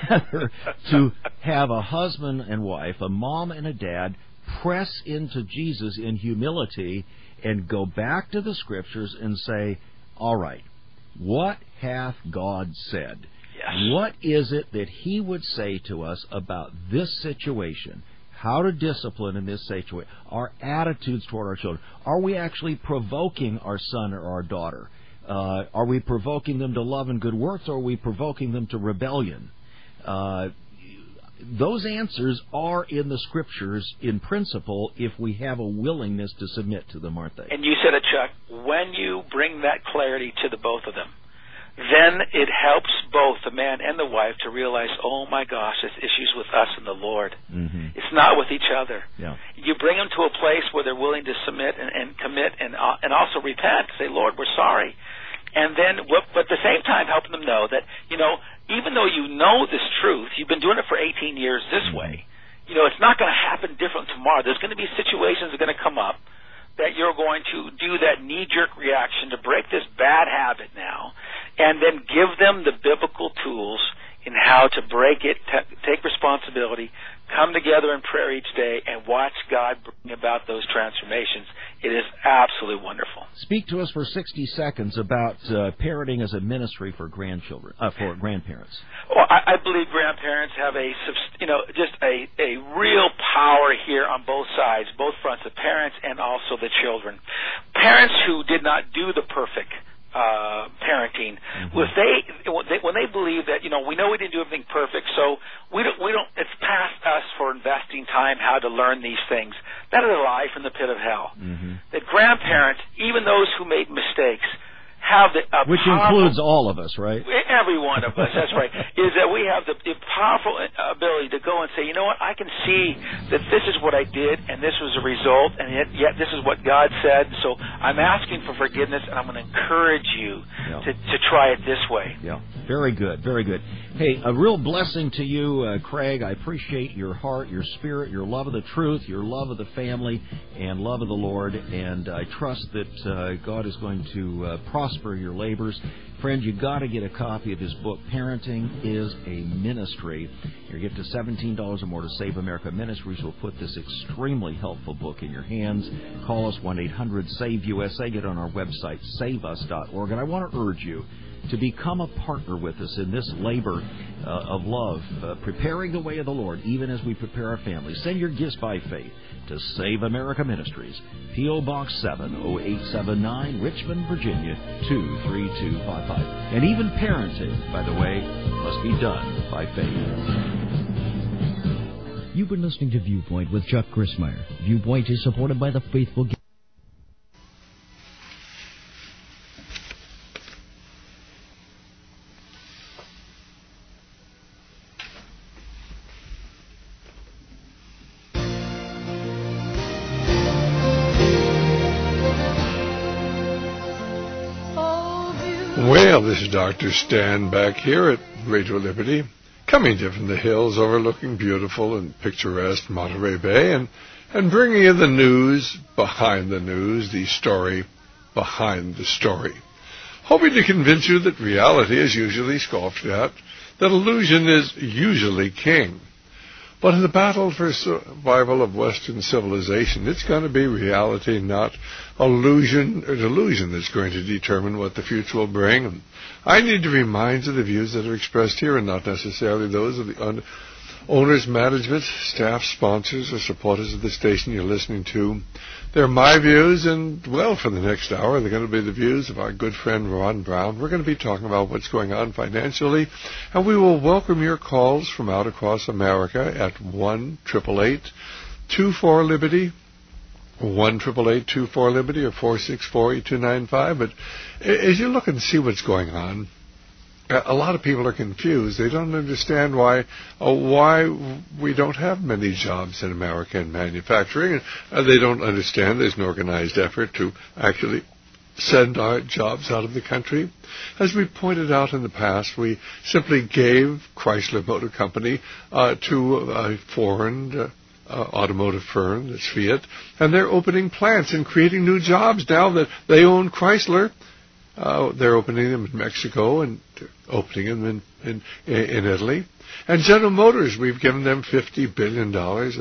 rather to have a husband and wife, a mom and a dad, press into Jesus in humility and go back to the Scriptures and say, all right, what hath God said? Yes. What is it that He would say to us about this situation? How to discipline in this situation? Our attitudes toward our children. Are we actually provoking our son or our daughter? Are we provoking them to love and good works, or are we provoking them to rebellion? Those answers are in the Scriptures in principle if we have a willingness to submit to them, aren't they? And you said it, Chuck. When you bring that clarity to the both of them, then it helps both the man and the wife to realize, oh my gosh, this issue's with us and the Lord. Mm-hmm. It's not with each other. Yeah. You bring them to a place where they're willing to submit and commit and also repent. Say, Lord, we're sorry. And then, but at the same time, helping them know that, even though you know this truth, you've been doing it for 18 years this way, it's not going to happen different tomorrow. There's going to be situations that are going to come up that you're going to do that knee-jerk reaction to break this bad habit now, and then give them the biblical tools in how to break it, take responsibility, come together in prayer each day, and watch God bring about those transformations. It is absolutely wonderful. Speak to us for 60 seconds about parenting as a ministry for grandchildren, for grandparents. Well, I believe grandparents have just a real power here on both sides, both fronts, the parents and also the children. Parents who did not do the perfect parenting, when they believe that we know we didn't do everything perfect, so we don't. It's past us for investing time how to learn these things. That is a lie from the pit of hell. Mm-hmm. That grandparents, even those who made mistakes, have which includes all of us, right? Every one of us, that's right, is that we have the powerful ability to go and say, you know what, I can see that this is what I did, and this was a result, and yet this is what God said, so I'm asking for forgiveness, and I'm going to encourage you to try it this way. Yeah, very good, very good. Hey, a real blessing to you, Craig. I appreciate your heart, your spirit, your love of the truth, your love of the family, and love of the Lord, and I trust that God is going to prosper your labors. Friend, you've got to get a copy of his book, Parenting is a Ministry. You get to $17 or more to Save America Ministries. We'll put this extremely helpful book in your hands. Call us 1-800-SAVE-USA. Get on our website, saveus.org. And I want to urge you to become a partner with us in this labor of love, preparing the way of the Lord, even as we prepare our families. Send your gifts by faith to Save America Ministries, P.O. Box 70879, Richmond, Virginia, 23255. And even parenting, by the way, must be done by faith. You've been listening to Viewpoint with Chuck Crismier. Viewpoint is supported by the Faithful. Well, this is Dr. Stan back here at Radio Liberty, coming to you from the hills overlooking beautiful and picturesque Monterey Bay, and bringing you the news behind the news, the story behind the story. Hoping to convince you that reality is usually scoffed at, that illusion is usually king. But in the battle for survival of Western civilization, it's going to be reality, not illusion or delusion, that's going to determine what the future will bring. And I need to remind you the views that are expressed here are not necessarily those of the owners, management, staff, sponsors, or supporters of the station you're listening to. They're my views, and, well, for the next hour, they're going to be the views of our good friend Ron Brown. We're going to be talking about what's going on financially, and we will welcome your calls from out across America at 1-888-24-LIBERTY, 1-888-24-LIBERTY, or 464-8295. But as you look and see what's going on, a lot of people are confused. They don't understand why we don't have many jobs in America in manufacturing. They don't understand there's an organized effort to actually send our jobs out of the country. As we pointed out in the past, we simply gave Chrysler Motor Company to a foreign automotive firm, that's Fiat, and they're opening plants and creating new jobs now that they own Chrysler. They're opening them in Mexico and opening them in Italy. And General Motors, we've given them $50 billion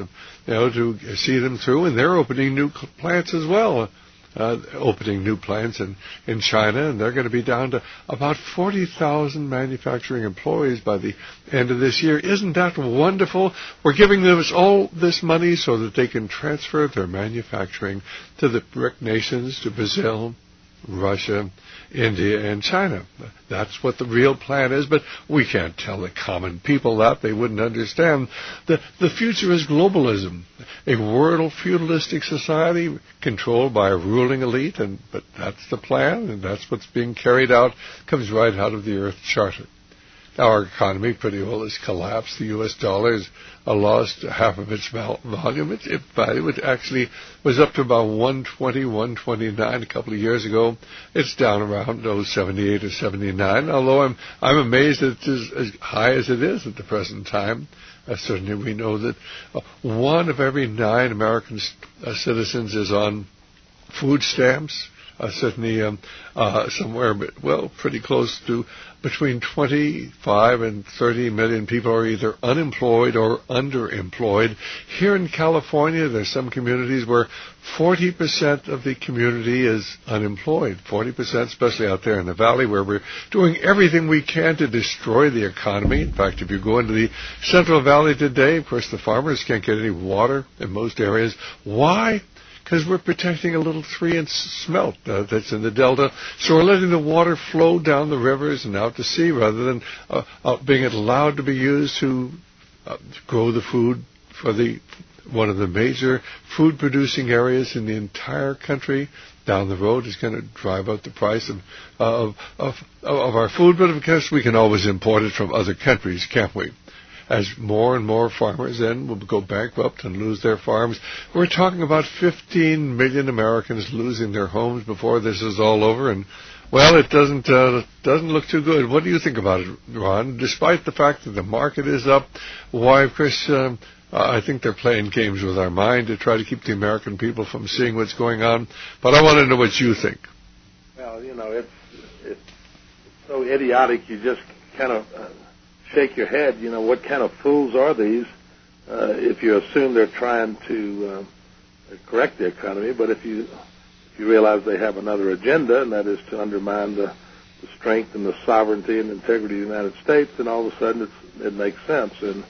to see them through, and they're opening new plants as well. Opening new plants in China, and they're going to be down to about 40,000 manufacturing employees by the end of this year. Isn't that wonderful? We're giving them all this money so that they can transfer their manufacturing to the BRIC nations, to Brazil, Russia, India, and China. That's what the real plan is, but we can't tell the common people that. They wouldn't understand. The future is globalism, a world feudalistic society controlled by a ruling elite, but that's the plan, and that's what's being carried out, comes right out of the Earth Charter. Our economy pretty well has collapsed. The U.S. dollar has lost half of its volume. Its value, it actually was up to about 120, 129 a couple of years ago. It's down around 78 or 79, although I'm amazed that it's as high as it is at the present time. Certainly we know that 1 of every 9 American citizens is on food stamps. Certainly somewhere, pretty close to between 25 and 30 million people are either unemployed or underemployed. Here in California, there's some communities where 40% of the community is unemployed. 40%, especially out there in the valley, where we're doing everything we can to destroy the economy. In fact, if you go into the Central Valley today, of course, the farmers can't get any water in most areas. Why? Because we're protecting a little 3-inch smelt that's in the delta. So we're letting the water flow down the rivers and out to sea rather than being allowed to be used to grow the food for one of the major food-producing areas in the entire country. Down the road is going to drive up the price of our food. But, of course, we can always import it from other countries, can't we? As more and more farmers then will go bankrupt and lose their farms. We're talking about 15 million Americans losing their homes before this is all over, and, well, it doesn't look too good. What do you think about it, Ron? Despite the fact that the market is up, why, Chris, I think they're playing games with our mind to try to keep the American people from seeing what's going on, but I want to know what you think. Well, it's so idiotic, you just kind of shake your head. What kind of fools are these if you assume they're trying to correct the economy, but if you realize they have another agenda, and that is to undermine the strength and the sovereignty and integrity of the United States, then all of a sudden it makes sense. And,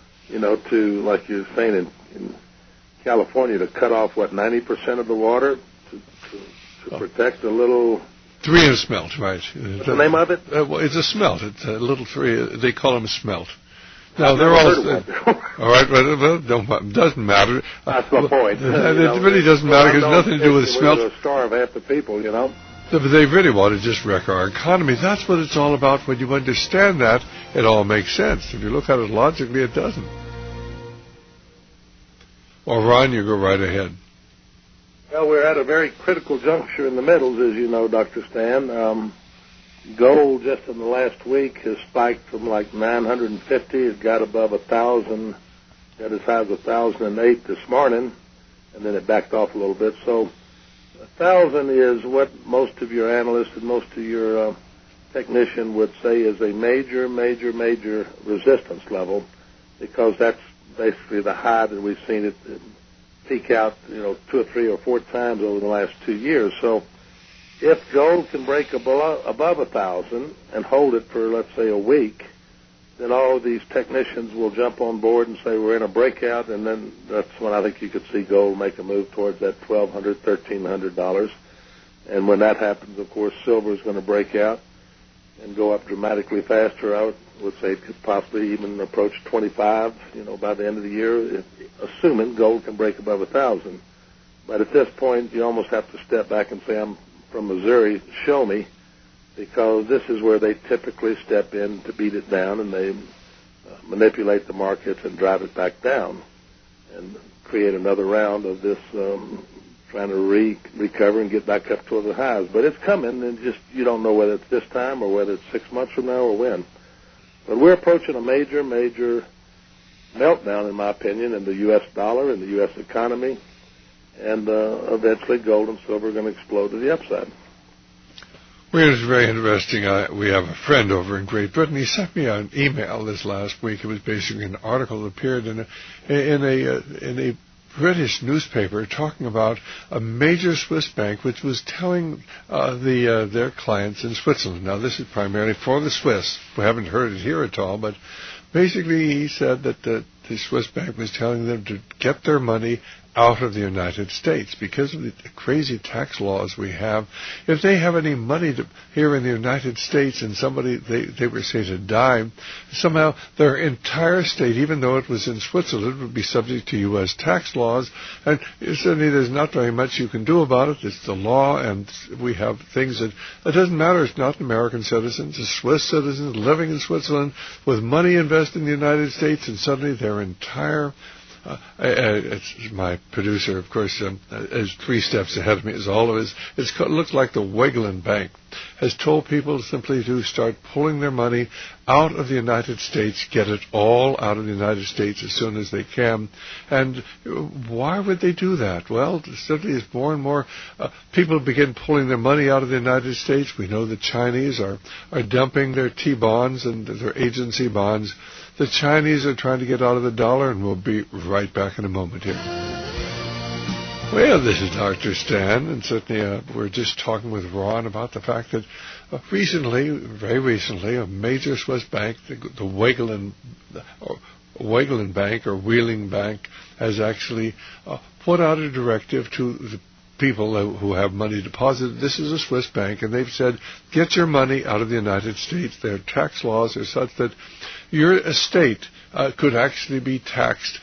like you're saying, in California, to cut off, 90% of the water to protect a little... 3-inch smelt, right. What's the name of it? It's a smelt. It's a little 3. They call them smelt. No, they're all... all right, it doesn't matter. That's the point. It really doesn't matter because nothing to do with smelt. We're going to starve half the people, But they really want to just wreck our economy. That's what it's all about. When you understand that, it all makes sense. If you look at it logically, it doesn't. Well, Ron, you go right ahead. Well, we're at a very critical juncture in the metals, as you know, Dr. Stan. Gold just in the last week has spiked from like 950. It got above 1,000, got as high as 1,008 this morning, and then it backed off a little bit. So 1,000 is what most of your analysts and most of your technicians would say is a major resistance level, because that's basically the high that we've seen it peak out, 2 or 3 or 4 times over the last 2 years. So if gold can break above 1,000 and hold it for, let's say, a week, then all of these technicians will jump on board and say we're in a breakout, and then that's when I think you could see gold make a move towards that $1,200, $1,300. And when that happens, of course, silver is going to break out and go up dramatically faster. I would say it could possibly even approach 25, by the end of the year, assuming gold can break above 1,000. But at this point, you almost have to step back and say, I'm from Missouri, show me, because this is where they typically step in to beat it down, and they manipulate the markets and drive it back down and create another round of this trying to recover and get back up to the highs. But it's coming, and just you don't know whether it's this time or whether it's 6 months from now or when. But we're approaching a major meltdown, in my opinion, in the U.S. dollar and the U.S. economy, and eventually gold and silver are going to explode to the upside. Well, it's very interesting. We have a friend over in Great Britain. He sent me an email this last week. It was basically an article that appeared in a British newspaper talking about a major Swiss bank which was telling their clients in Switzerland. Now, this is primarily for the Swiss. We haven't heard it here at all, but basically he said that the Swiss bank was telling them to get their money out of the United States because of the crazy tax laws we have. If they have any money here in the United States and somebody, they were say to die, somehow their entire estate, even though it was in Switzerland, would be subject to U.S. tax laws. And certainly there's not very much you can do about it. It's the law, and we have things that it doesn't matter. It's not American citizens. It's Swiss citizens living in Switzerland with money invested in the United States, and suddenly their entire it's my producer, of course, is 3 steps ahead of me. Is all of his. It looks like the Wegelen Bank has told people simply to start pulling their money out of the United States, get it all out of the United States as soon as they can. And why would they do that? Well, certainly as more and more people begin pulling their money out of the United States, we know the Chinese are dumping their T-bonds and their agency bonds. The Chinese are trying to get out of the dollar, and we'll be right back in a moment here. Well, this is Dr. Stan, and certainly we're just talking with Ron about the fact that very recently, a major Swiss bank, the Wegelen Bank or Wheeling Bank, has actually put out a directive to the people who have money deposited. This is a Swiss bank, and they've said, get your money out of the United States. Their tax laws are such that your estate could actually be taxed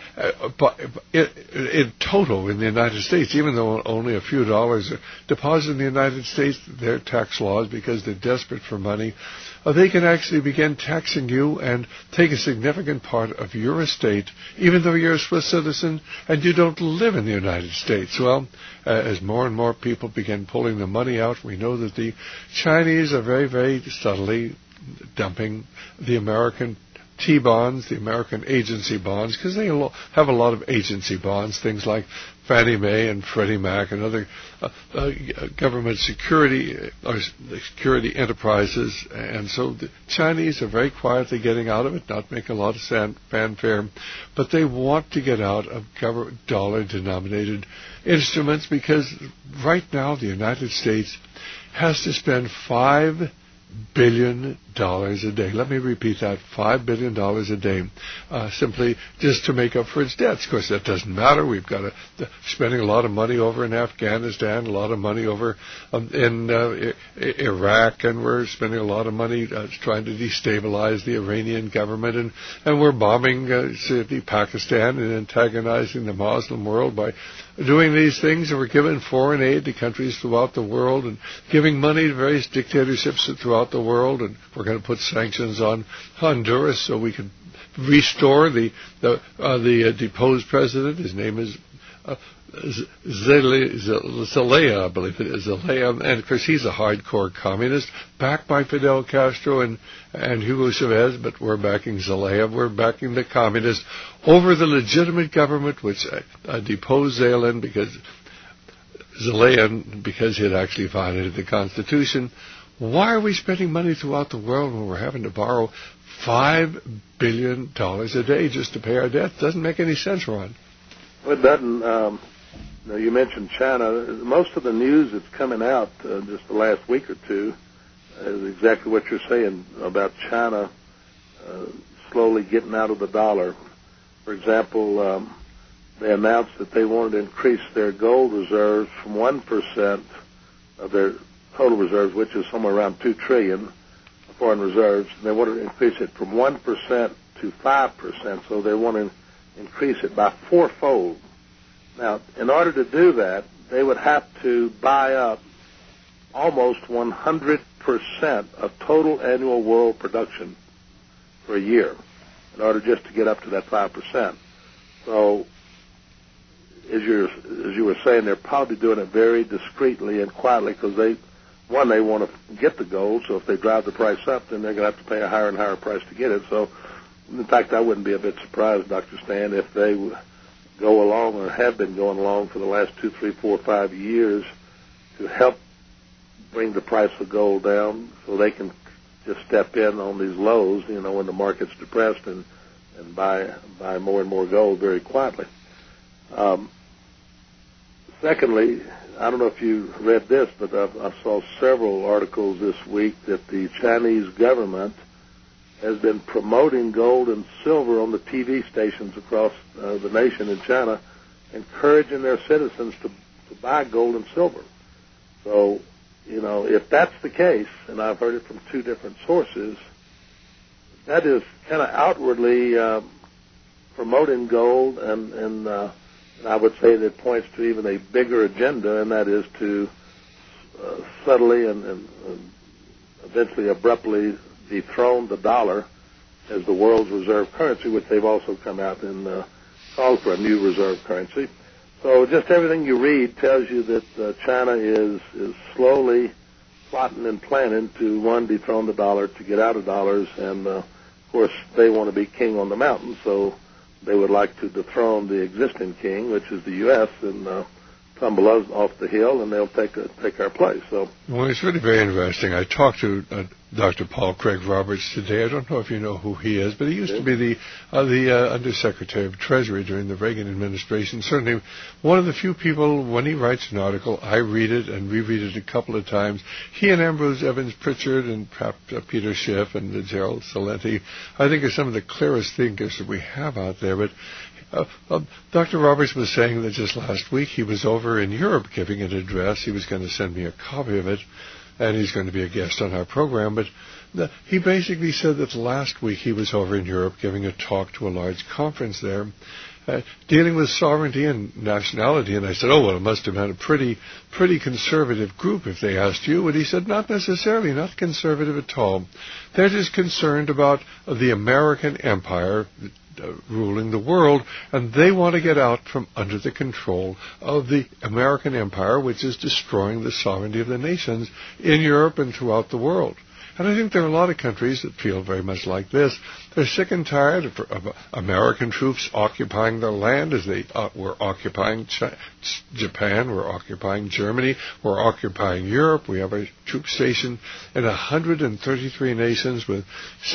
in total in the United States, even though only a few dollars are deposited in the United States. Their tax laws, because they're desperate for money, they can actually begin taxing you and take a significant part of your estate, even though you're a Swiss citizen and you don't live in the United States. Well, as more and more people begin pulling the money out, we know that the Chinese are very, very subtly dumping the American T-bonds, the American agency bonds, because they have a lot of agency bonds, things like Fannie Mae and Freddie Mac and other government security enterprises. And so the Chinese are very quietly getting out of it, not making a lot of fanfare, but they want to get out of dollar-denominated instruments because right now the United States has to spend $5 billion a day. Let me repeat that, $5 billion a day, simply just to make up for its debts. Of course, that doesn't matter. We've got spending a lot of money over in Afghanistan, a lot of money over in Iraq, and we're spending a lot of money trying to destabilize the Iranian government, and we're bombing Pakistan and antagonizing the Muslim world by doing these things, and we're giving foreign aid to countries throughout the world and giving money to various dictatorships throughout the world, and we're going to put sanctions on Honduras so we can restore the deposed president. His name is Zelaya, I believe it is Zelaya, and of course he's a hardcore communist, backed by Fidel Castro and Hugo Chavez, but we're backing Zelaya. We're backing the communists over the legitimate government which deposed Zelaya because he had actually violated the Constitution. Why are we spending money throughout the world when we're having to borrow $5 billion a day just to pay our debt? Doesn't make any sense, Ron. Well, it doesn't. You mentioned China. Most of the news that's coming out just the last week or two is exactly what you're saying about China slowly getting out of the dollar. For example, they announced that they wanted to increase their gold reserves from 1% of their total reserves, which is somewhere around $2 trillion foreign reserves. And they wanted to increase it from 1% to 5%, so they want to increase it by fourfold. Now, in order to do that, they would have to buy up almost 100% of total annual world production for a year in order just to get up to that 5%. So, as you were saying, they're probably doing it very discreetly and quietly because they want to get the gold, so if they drive the price up, then they're going to have to pay a higher and higher price to get it. So, in fact, I wouldn't be a bit surprised, Dr. Stan, if they go along or have been going along for the last 2, 3, 4, 5 years to help bring the price of gold down so they can just step in on these lows, when the market's depressed and buy more and more gold very quietly. Secondly, I don't know if you read this, but I saw several articles this week that the Chinese government has been promoting gold and silver on the TV stations across the nation in China, encouraging their citizens to buy gold and silver. So, if that's the case, and I've heard it from two different sources, that is kind of outwardly promoting gold, and I would say that points to even a bigger agenda, and that is to subtly and eventually abruptly dethrone the dollar as the world's reserve currency, which they've also come out and called for a new reserve currency. So just everything you read tells you that China is slowly plotting and planning to, one, dethrone the dollar, to get out of dollars, and, of course, they want to be king on the mountain, so they would like to dethrone the existing king, which is the U.S., and tumble us off the hill, and they'll take our place. So, well, it's really very interesting. I talked to Dr. Paul Craig Roberts today. I don't know if you know who he is, but he used to be the Undersecretary of Treasury during the Reagan administration. Certainly one of the few people, when he writes an article, I read it and reread it a couple of times. He and Ambrose Evans Pritchard and perhaps Peter Schiff and Gerald Celente, I think, are some of the clearest thinkers that we have out there. But Dr. Roberts was saying that just last week he was over in Europe giving an address. He was going to send me a copy of it, and he's going to be a guest on our program. But he basically said that last week he was over in Europe giving a talk to a large conference there, dealing with sovereignty and nationality. And I said, oh, well, it must have been a pretty conservative group if they asked you. And he said, not necessarily, not conservative at all. They're just concerned about the American empire ruling the world, and they want to get out from under the control of the American empire, which is destroying the sovereignty of the nations in Europe and throughout the world. And I think there are a lot of countries that feel very much like this. They're sick and tired of American troops occupying their land as they were occupying Japan, we're occupying Germany, we're occupying Europe. We have a troop station in 133 nations with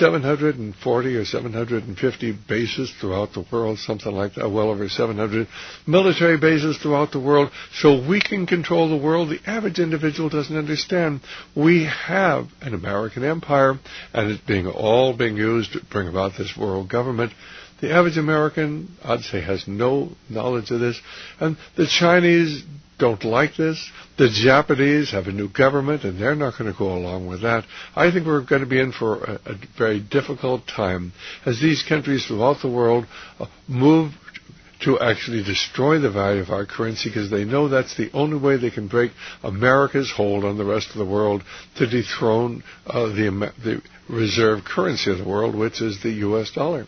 740 or 750 bases throughout the world, something like that, well over 700 military bases throughout the world, so we can control the world. The average individual doesn't understand. We have an American empire, and it's being used to bring about this world government. The average American, I'd say, has no knowledge of this. And the Chinese don't like this. The Japanese have a new government, and they're not going to go along with that. I think we're going to be in for a very difficult time as these countries throughout the world move to actually destroy the value of our currency, because they know that's the only way they can break America's hold on the rest of the world to dethrone the reserve currency of the world, which is the U.S. dollar.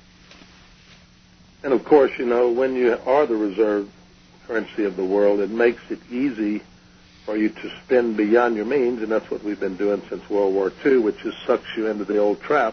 And, of course, when you are the reserve currency of the world, it makes it easy for you to spend beyond your means, and that's what we've been doing since World War II, which just sucks you into the old trap,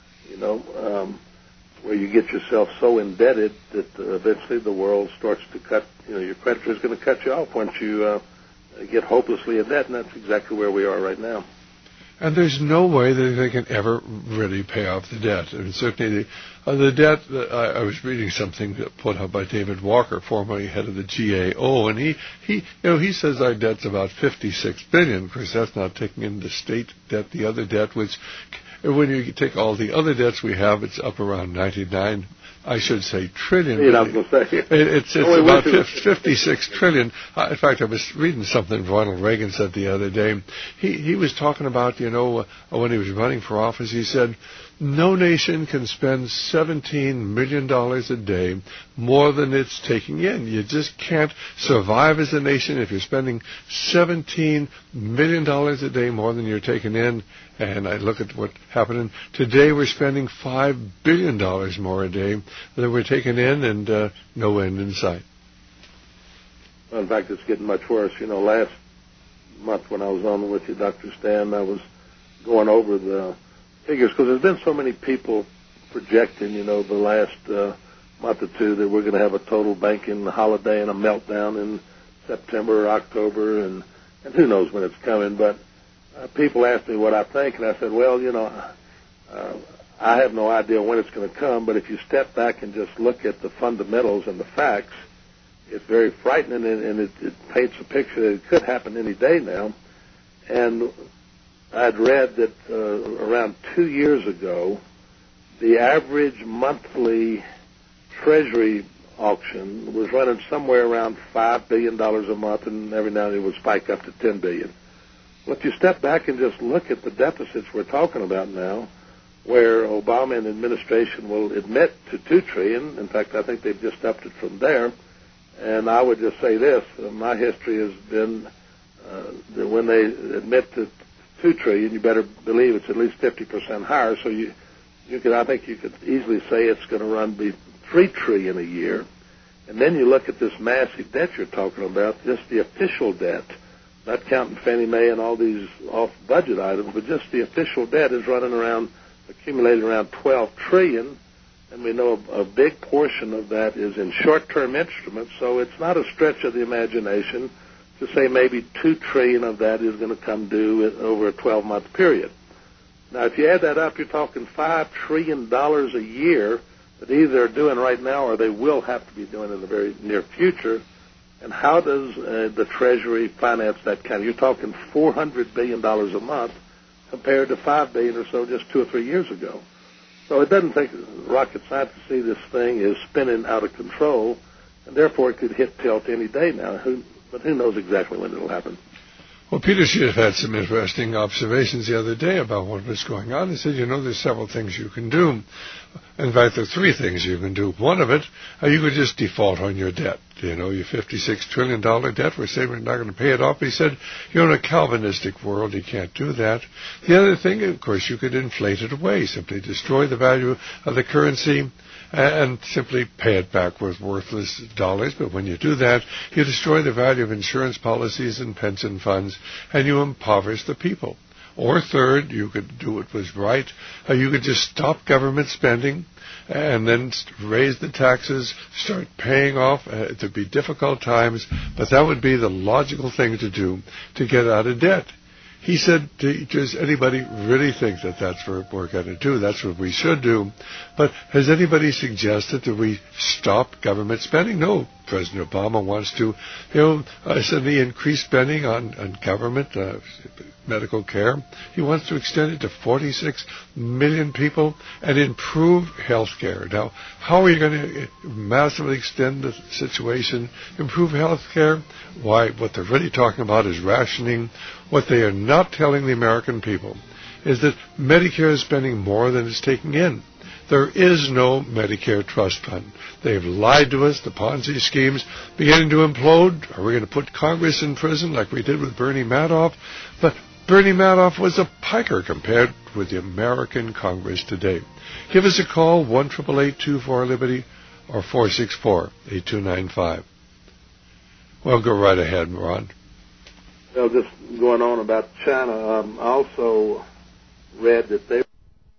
where you get yourself so indebted that eventually the world starts to cut, your creditor's going to cut you off once you get hopelessly in debt, and that's exactly where we are right now. And there's no way that they can ever really pay off the debt. I mean, certainly the debt, I was reading something put out by David Walker, formerly head of the GAO, and he says our debt's about $56 billion. Of course, that's not taking in the state debt, the other debt, which, when you take all the other debts we have, it's up around 99, I should say, trillion. It's about 56 trillion. In fact, I was reading something Ronald Reagan said the other day. He was talking about, when he was running for office, he said, no nation can spend $17 million a day more than it's taking in. You just can't survive as a nation if you're spending $17 million a day more than you're taking in. And I look at what's happening. Today we're spending $5 billion more a day than we're taking in, and no end in sight. Well, in fact, it's getting much worse. Last month when I was on with you, Dr. Stan, I was going over the figures, because there's been so many people projecting, the last month or two, that we're going to have a total banking holiday and a meltdown in September or October, and who knows when it's coming. But people ask me what I think, and I said, well, I have no idea when it's going to come, but if you step back and just look at the fundamentals and the facts, it's very frightening, and it paints a picture that it could happen any day now. And I'd read that around 2 years ago, the average monthly Treasury auction was running somewhere around $5 billion a month, and every now and then it would spike up to $10 billion. Well, if you step back and just look at the deficits we're talking about now, where Obama and the administration will admit to $2 trillion, in fact, I think they've just upped it from there, and I would just say this, my history has been that when they admit to $2 trillion, you better believe it's at least 50% higher, so I think you could easily say it's going to run be $3 trillion a year. And then you look at this massive debt you're talking about, just the official debt, not counting Fannie Mae and all these off-budget items, but just the official debt is accumulated around $12 trillion, and we know a big portion of that is in short-term instruments, so it's not a stretch of the imagination to say maybe $2 trillion of that is going to come due over a 12-month period. Now, if you add that up, you're talking $5 trillion a year that either they're doing right now or they will have to be doing in the very near future. And how does the Treasury finance that kind? You're talking $400 billion a month compared to $5 billion or so just 2 or 3 years ago. So it doesn't take rocket science to see this thing is spinning out of control, and therefore it could hit tilt any day now. But who knows exactly when it'll happen? Well, Peter Schiff had some interesting observations the other day about what was going on. He said, there's several things you can do. In fact, there are 3 things you can do. One of it, you could just default on your debt. Your $56 trillion debt, we're saying we're not going to pay it off. He said, in a Calvinistic world, you can't do that. The other thing, of course, you could inflate it away, simply destroy the value of the currency and simply pay it back with worthless dollars. But when you do that, you destroy the value of insurance policies and pension funds, and you impoverish the people. Or third, you could do what was right. You could just stop government spending and then raise the taxes, start paying off. There'd be difficult times, but that would be the logical thing to do to get out of debt. He said, does anybody really think that that's what we're going to do? That's what we should do. But has anybody suggested that we stop government spending? No. President Obama wants to, suddenly increase spending on government, medical care. He wants to extend it to 46 million people and improve health care. Now, how are you going to massively extend the situation, improve health care? Why, what they're really talking about is rationing. What they are not telling the American people is that Medicare is spending more than it's taking in. There is no Medicare trust fund. They've lied to us. The Ponzi schemes beginning to implode. Are we going to put Congress in prison like we did with Bernie Madoff? But Bernie Madoff was a piker compared with the American Congress today. Give us a call, 1-888-24-LIBERTY or 464-8295. Well, go right ahead, Ron. Well, just going on about China, I also read that they...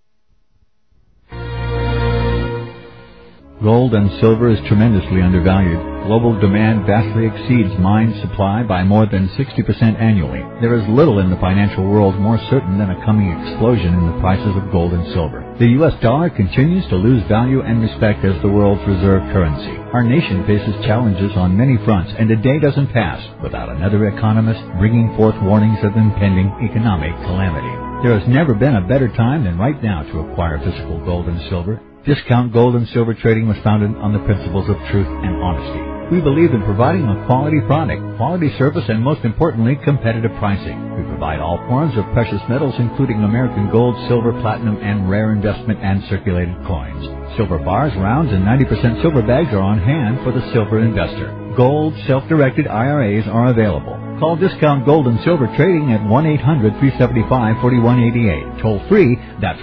Gold and silver is tremendously undervalued. Global demand vastly exceeds mine supply by more than 60% annually. There is little in the financial world more certain than a coming explosion in the prices of gold and silver. The U.S. dollar continues to lose value and respect as the world's reserve currency. Our nation faces challenges on many fronts, and a day doesn't pass without another economist bringing forth warnings of impending economic calamity. There has never been a better time than right now to acquire physical gold and silver. Discount Gold and Silver Trading was founded on the principles of truth and honesty. We believe in providing a quality product, quality service, and most importantly, competitive pricing. We provide all forms of precious metals, including American gold, silver, platinum, and rare investment and circulated coins. Silver bars, rounds, and 90% silver bags are on hand for the silver investor. Gold self-directed IRAs are available. Call Discount Gold and Silver Trading at 1-800-375-4188. Toll free, that's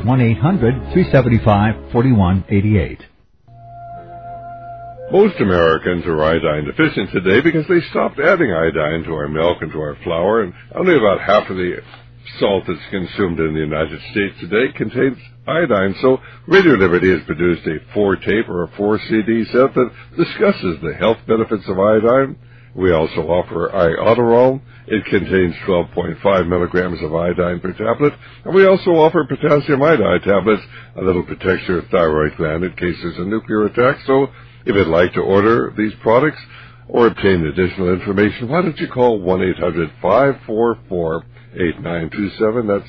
1-800-375-4188. Most Americans are iodine deficient today because they stopped adding iodine to our milk and to our flour, and only about half of the salt that's consumed in the United States today contains iodine. So Radio Liberty has produced a 4-tape or a 4-CD set that discusses the health benefits of iodine We also offer Iodoral. It contains 12.5 milligrams of iodine per tablet. And we also offer potassium iodide tablets, a little protects your thyroid gland in case there's a nuclear attack. So if you'd like to order these products or obtain additional information, why don't you call 1-800-544-8927. That's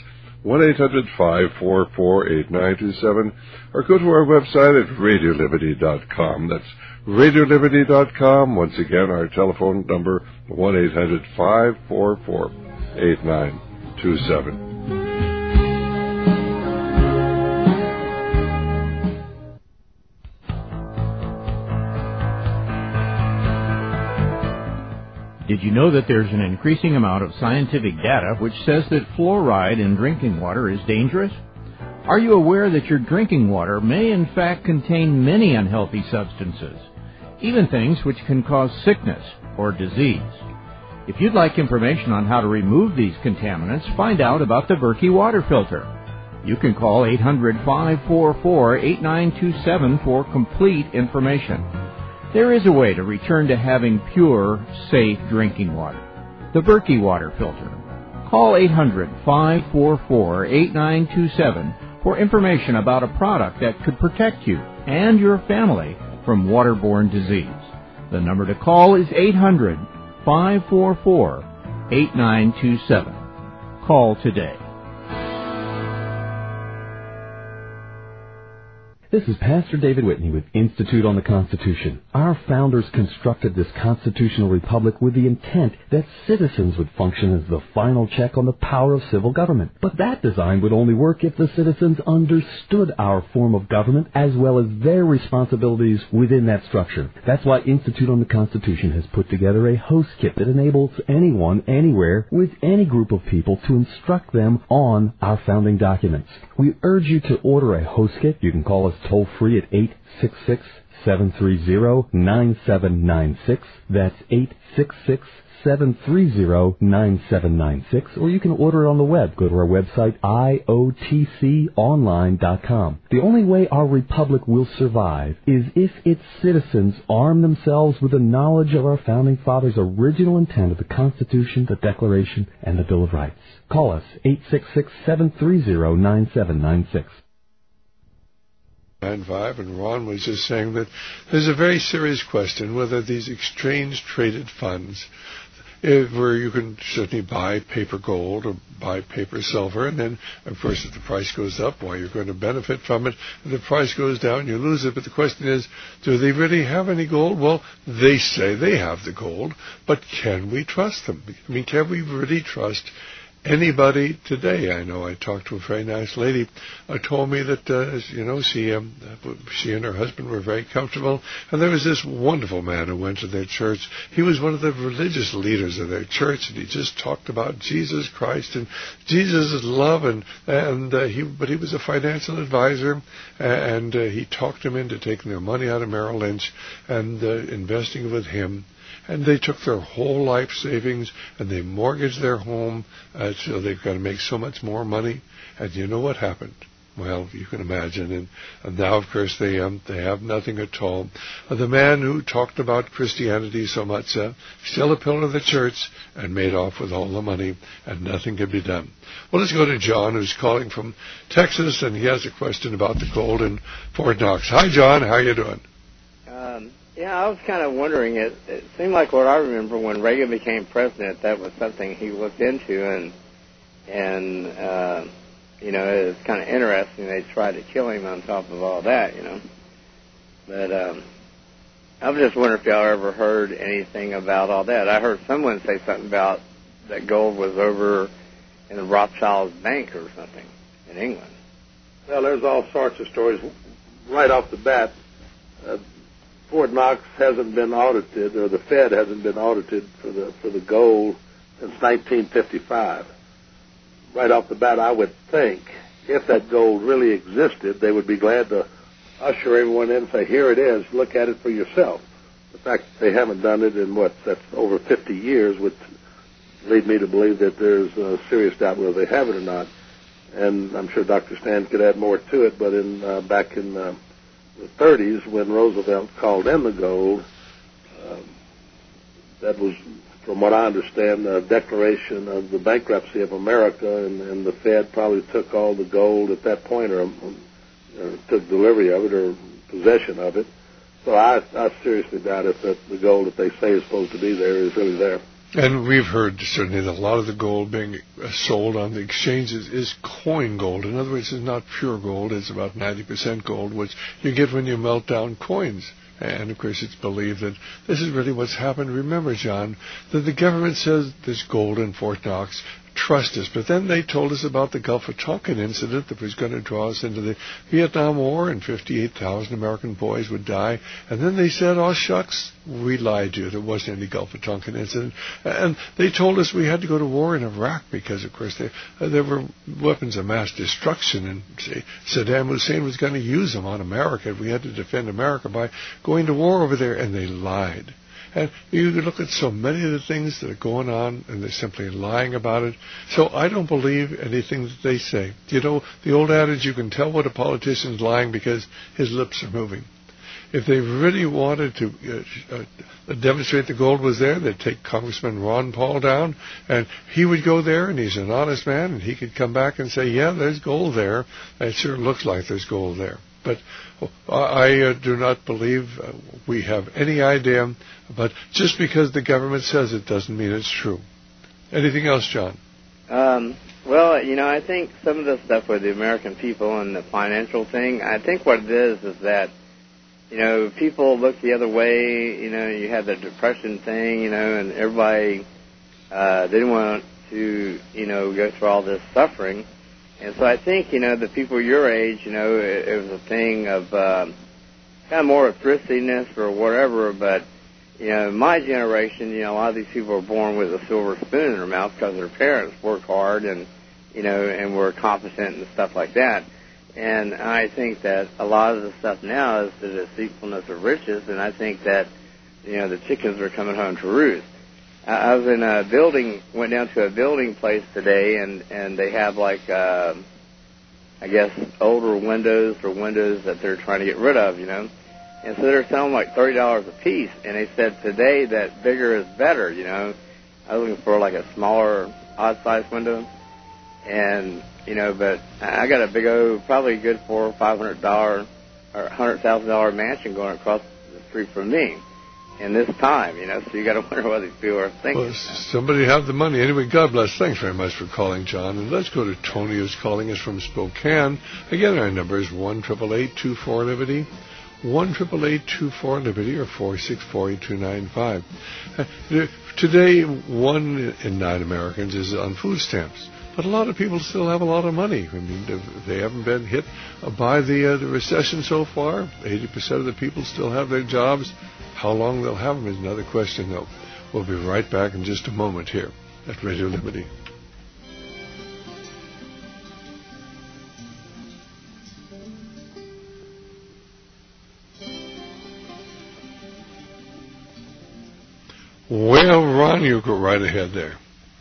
1-800-544-8927. Or go to our website at RadioLiberty.com. That's RadioLiberty.com. Once again, our telephone number, 1-800-544-8927. Did you know that there's an increasing amount of scientific data which says that fluoride in drinking water is dangerous? Are you aware that your drinking water may in fact contain many unhealthy substances, even things which can cause sickness or disease? If you'd like information on how to remove these contaminants, find out about the Berkey water filter. You can call 800-544-8927 for complete information. There is a way to return to having pure, safe drinking water. The Berkey water filter. Call 800-544-8927 for information about a product that could protect you and your family from waterborne disease. The number to call is 800-544-8927. Call today. This is Pastor David Whitney with Institute on the Constitution. Our founders constructed this constitutional republic with the intent that citizens would function as the final check on the power of civil government. But that design would only work if the citizens understood our form of government as well as their responsibilities within that structure. That's why Institute on the Constitution has put together a host kit that enables anyone, anywhere, with any group of people to instruct them on our founding documents. We urge you to order a host kit. You can call us toll-free at 866-730-9796. That's 866-730-9796. Or you can order it on the web. Go to our website, iotconline.com. The only way our republic will survive is if its citizens arm themselves with the knowledge of our founding fathers' original intent of the Constitution, the Declaration, and the Bill of Rights. Call us, 866-730-9796. And Ron was just saying that there's a very serious question whether these exchange-traded funds, where you can certainly buy paper gold or buy paper silver, and then, of course, if the price goes up, well, you're going to benefit from it. If the price goes down, you lose it. But the question is, do they really have any gold? Well, they say they have the gold, but can we trust them? I mean, can we really trust anybody today? I know I talked to a very nice lady who told me that, she and her husband were very comfortable, and there was this wonderful man who went to their church. He was one of the religious leaders of their church, and he just talked about Jesus Christ and Jesus' love, but he was a financial advisor, and he talked them into taking their money out of Merrill Lynch and investing with him. And they took their whole life savings and they mortgaged their home, so they've got to make so much more money. And you know what happened? Well, you can imagine. And now, of course, they have nothing at all. The man who talked about Christianity so much, still a pillar of the church, and made off with all the money, and nothing could be done. Well, let's go to John, who's calling from Texas, and he has a question about the gold in Fort Knox. Hi, John. How are you doing? Yeah, I was kind of wondering, it seemed like what I remember when Reagan became president, that was something he looked into, and it was kind of interesting. They tried to kill him on top of all that, But I was just wondering if y'all ever heard anything about all that. I heard someone say something about that gold was over in the Rothschild's bank or something in England. Well, there's all sorts of stories. Right off the bat, Fort Knox hasn't been audited, or the Fed hasn't been audited for the gold since 1955. Right off the bat, I would think if that gold really existed, they would be glad to usher everyone in and say, here it is, look at it for yourself. The fact that they haven't done it in that's over 50 years would lead me to believe that there's a serious doubt whether they have it or not. And I'm sure Dr. Stan could add more to it, but back in the 30s, when Roosevelt called in the gold, that was, from what I understand, a declaration of the bankruptcy of America, and the Fed probably took all the gold at that point, or took delivery of it or possession of it. So I seriously doubt if the gold that they say is supposed to be there is really there. And we've heard certainly that a lot of the gold being sold on the exchanges is coin gold. In other words, it's not pure gold. It's about 90% gold, which you get when you melt down coins. And, of course, it's believed that this is really what's happened. Remember, John, that the government says there's gold in Fort Knox. Trust us. But then they told us about the Gulf of Tonkin incident that was going to draw us into the Vietnam War, and 58,000 American boys would die. And then they said, oh, shucks, we lied to you. There wasn't any Gulf of Tonkin incident. And they told us we had to go to war in Iraq because, of course, there were weapons of mass destruction, and Saddam Hussein was going to use them on America. We had to defend America by going to war over there, and they lied. And you look at so many of the things that are going on, and they're simply lying about it. So I don't believe anything that they say. You know, the old adage, you can tell what a politician's lying because his lips are moving. If they really wanted to demonstrate the gold was there, they'd take Congressman Ron Paul down, and he would go there, and he's an honest man, and he could come back and say, yeah, there's gold there. It sure looks like there's gold there. But I do not believe we have any idea. But just because the government says it doesn't mean it's true. Anything else, John? Well, you know, I think some of the stuff with the American people and the financial thing, I think what it is that, you know, people look the other way. You know, you had the Depression thing, you know, and everybody didn't want to, you know, go through all this suffering. And so I think, you know, the people your age, you know, it was a thing of kind of more of thriftiness or whatever. But, you know, my generation, you know, a lot of these people were born with a silver spoon in their mouth because their parents worked hard and, you know, and were competent and stuff like that. And I think that a lot of the stuff now is the deceitfulness of riches, and I think that, you know, the chickens are coming home to roost. I was in a building, went down to a building place today, and they have like, I guess, older windows or windows that they're trying to get rid of, you know. And so they're selling like $30 a piece, and they said today that bigger is better, you know. I was looking for like a smaller, odd-sized window, and, you know, but I got a big old, probably good $400,000 or $500 or $100,000 mansion going across the street from me. In this time, you know, so you got to wonder what these people are thinking. Well, somebody have the money. Anyway, God bless. Thanks very much for calling, John. And let's go to Tony, who's calling us from Spokane. Again, our number is 1-888-24-LIBERTY, 1-888-24-LIBERTY, or 464-8295. Today, 1 in 9 Americans is on food stamps. But a lot of people still have a lot of money. I mean, they haven't been hit by the recession so far. 80% of the people still have their jobs. How long they'll have them is another question, though. We'll be right back in just a moment here at Radio Liberty. Well, Ron, you go right ahead there.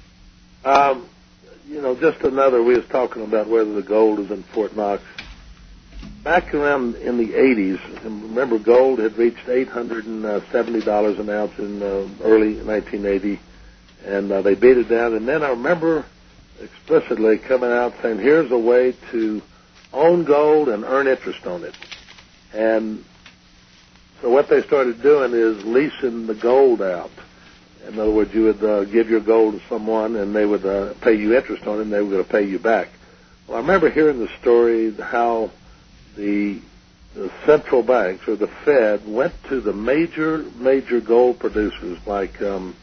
You know, just another, we was talking about whether the gold is in Fort Knox. Back around in the 80s, remember gold had reached $870 an ounce in early 1980, and they beat it down. And then I remember explicitly coming out saying, here's a way to own gold and earn interest on it. And so what they started doing is leasing the gold out. In other words, you would give your gold to someone, and they would pay you interest on it, and they were going to pay you back. Well, I remember hearing the story how the central banks, or the Fed, went to the major gold producers like, I'm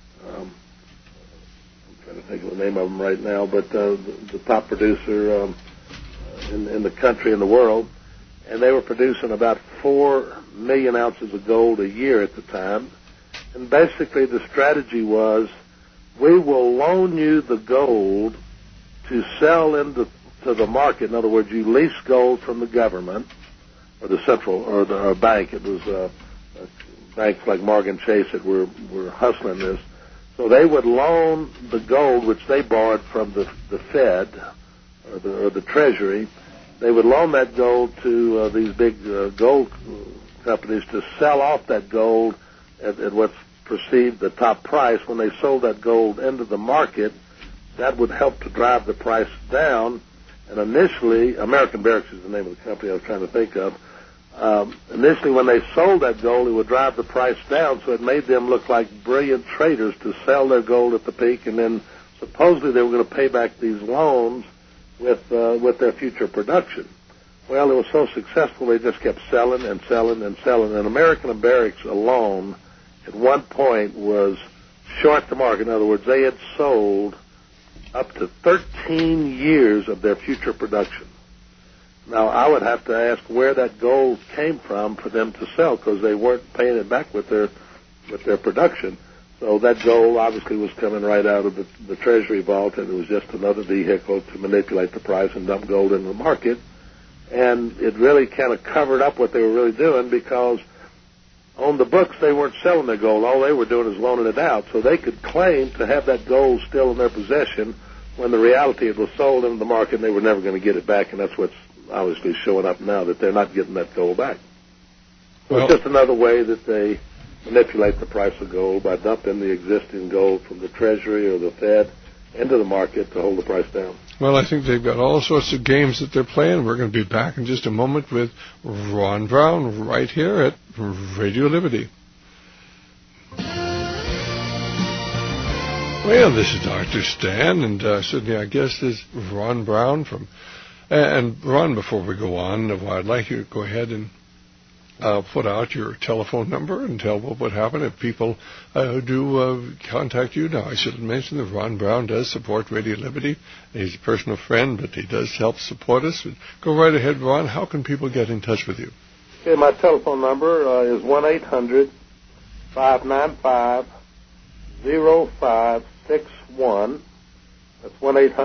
trying to think of the name of them right now, but the top producer in the country, in the world, and they were producing about 4 million ounces of gold a year at the time. And basically the strategy was, we will loan you the gold to sell into the market. In other words, you lease gold from the government or the central or the bank. It was banks like Morgan Chase that were hustling this. So they would loan the gold, which they borrowed from the Fed or the Treasury. They would loan that gold to these big gold companies to sell off that gold at what's received the top price, when they sold that gold into the market, that would help to drive the price down. And initially, American Barracks is the name of the company I was trying to think of. Initially, when they sold that gold, it would drive the price down, so it made them look like brilliant traders to sell their gold at the peak, and then supposedly they were going to pay back these loans with their future production. Well, it was so successful, they just kept selling and selling and selling. And American Barracks alone, at one point, was short the market. In other words, they had sold up to 13 years of their future production. Now, I would have to ask where that gold came from for them to sell, because they weren't paying it back with their production. So that gold obviously was coming right out of the Treasury vault, and it was just another vehicle to manipulate the price and dump gold into the market. And it really kind of covered up what they were really doing, because on the books they weren't selling their gold. All they were doing is loaning it out, so they could claim to have that gold still in their possession when the reality it was sold into the market and they were never going to get it back. And that's what's obviously showing up now, that they're not getting that gold back. So it's just another way that they manipulate the price of gold by dumping the existing gold from the Treasury or the Fed into the market to hold the price down. Well, I think they've got all sorts of games that they're playing. We're going to be back in just a moment with Ron Brown right here at Radio Liberty. Well, this is Dr. Stan, and certainly our guest is Ron Brown from... And Ron, before we go on, I'd like you to go ahead and put out your telephone number and tell what would happen if people do contact you. Now, I should mention that Ron Brown does support Radio Liberty. He's a personal friend, but he does help support us. Go right ahead, Ron. How can people get in touch with you? Okay, my telephone number is 1-800-595-0561. That's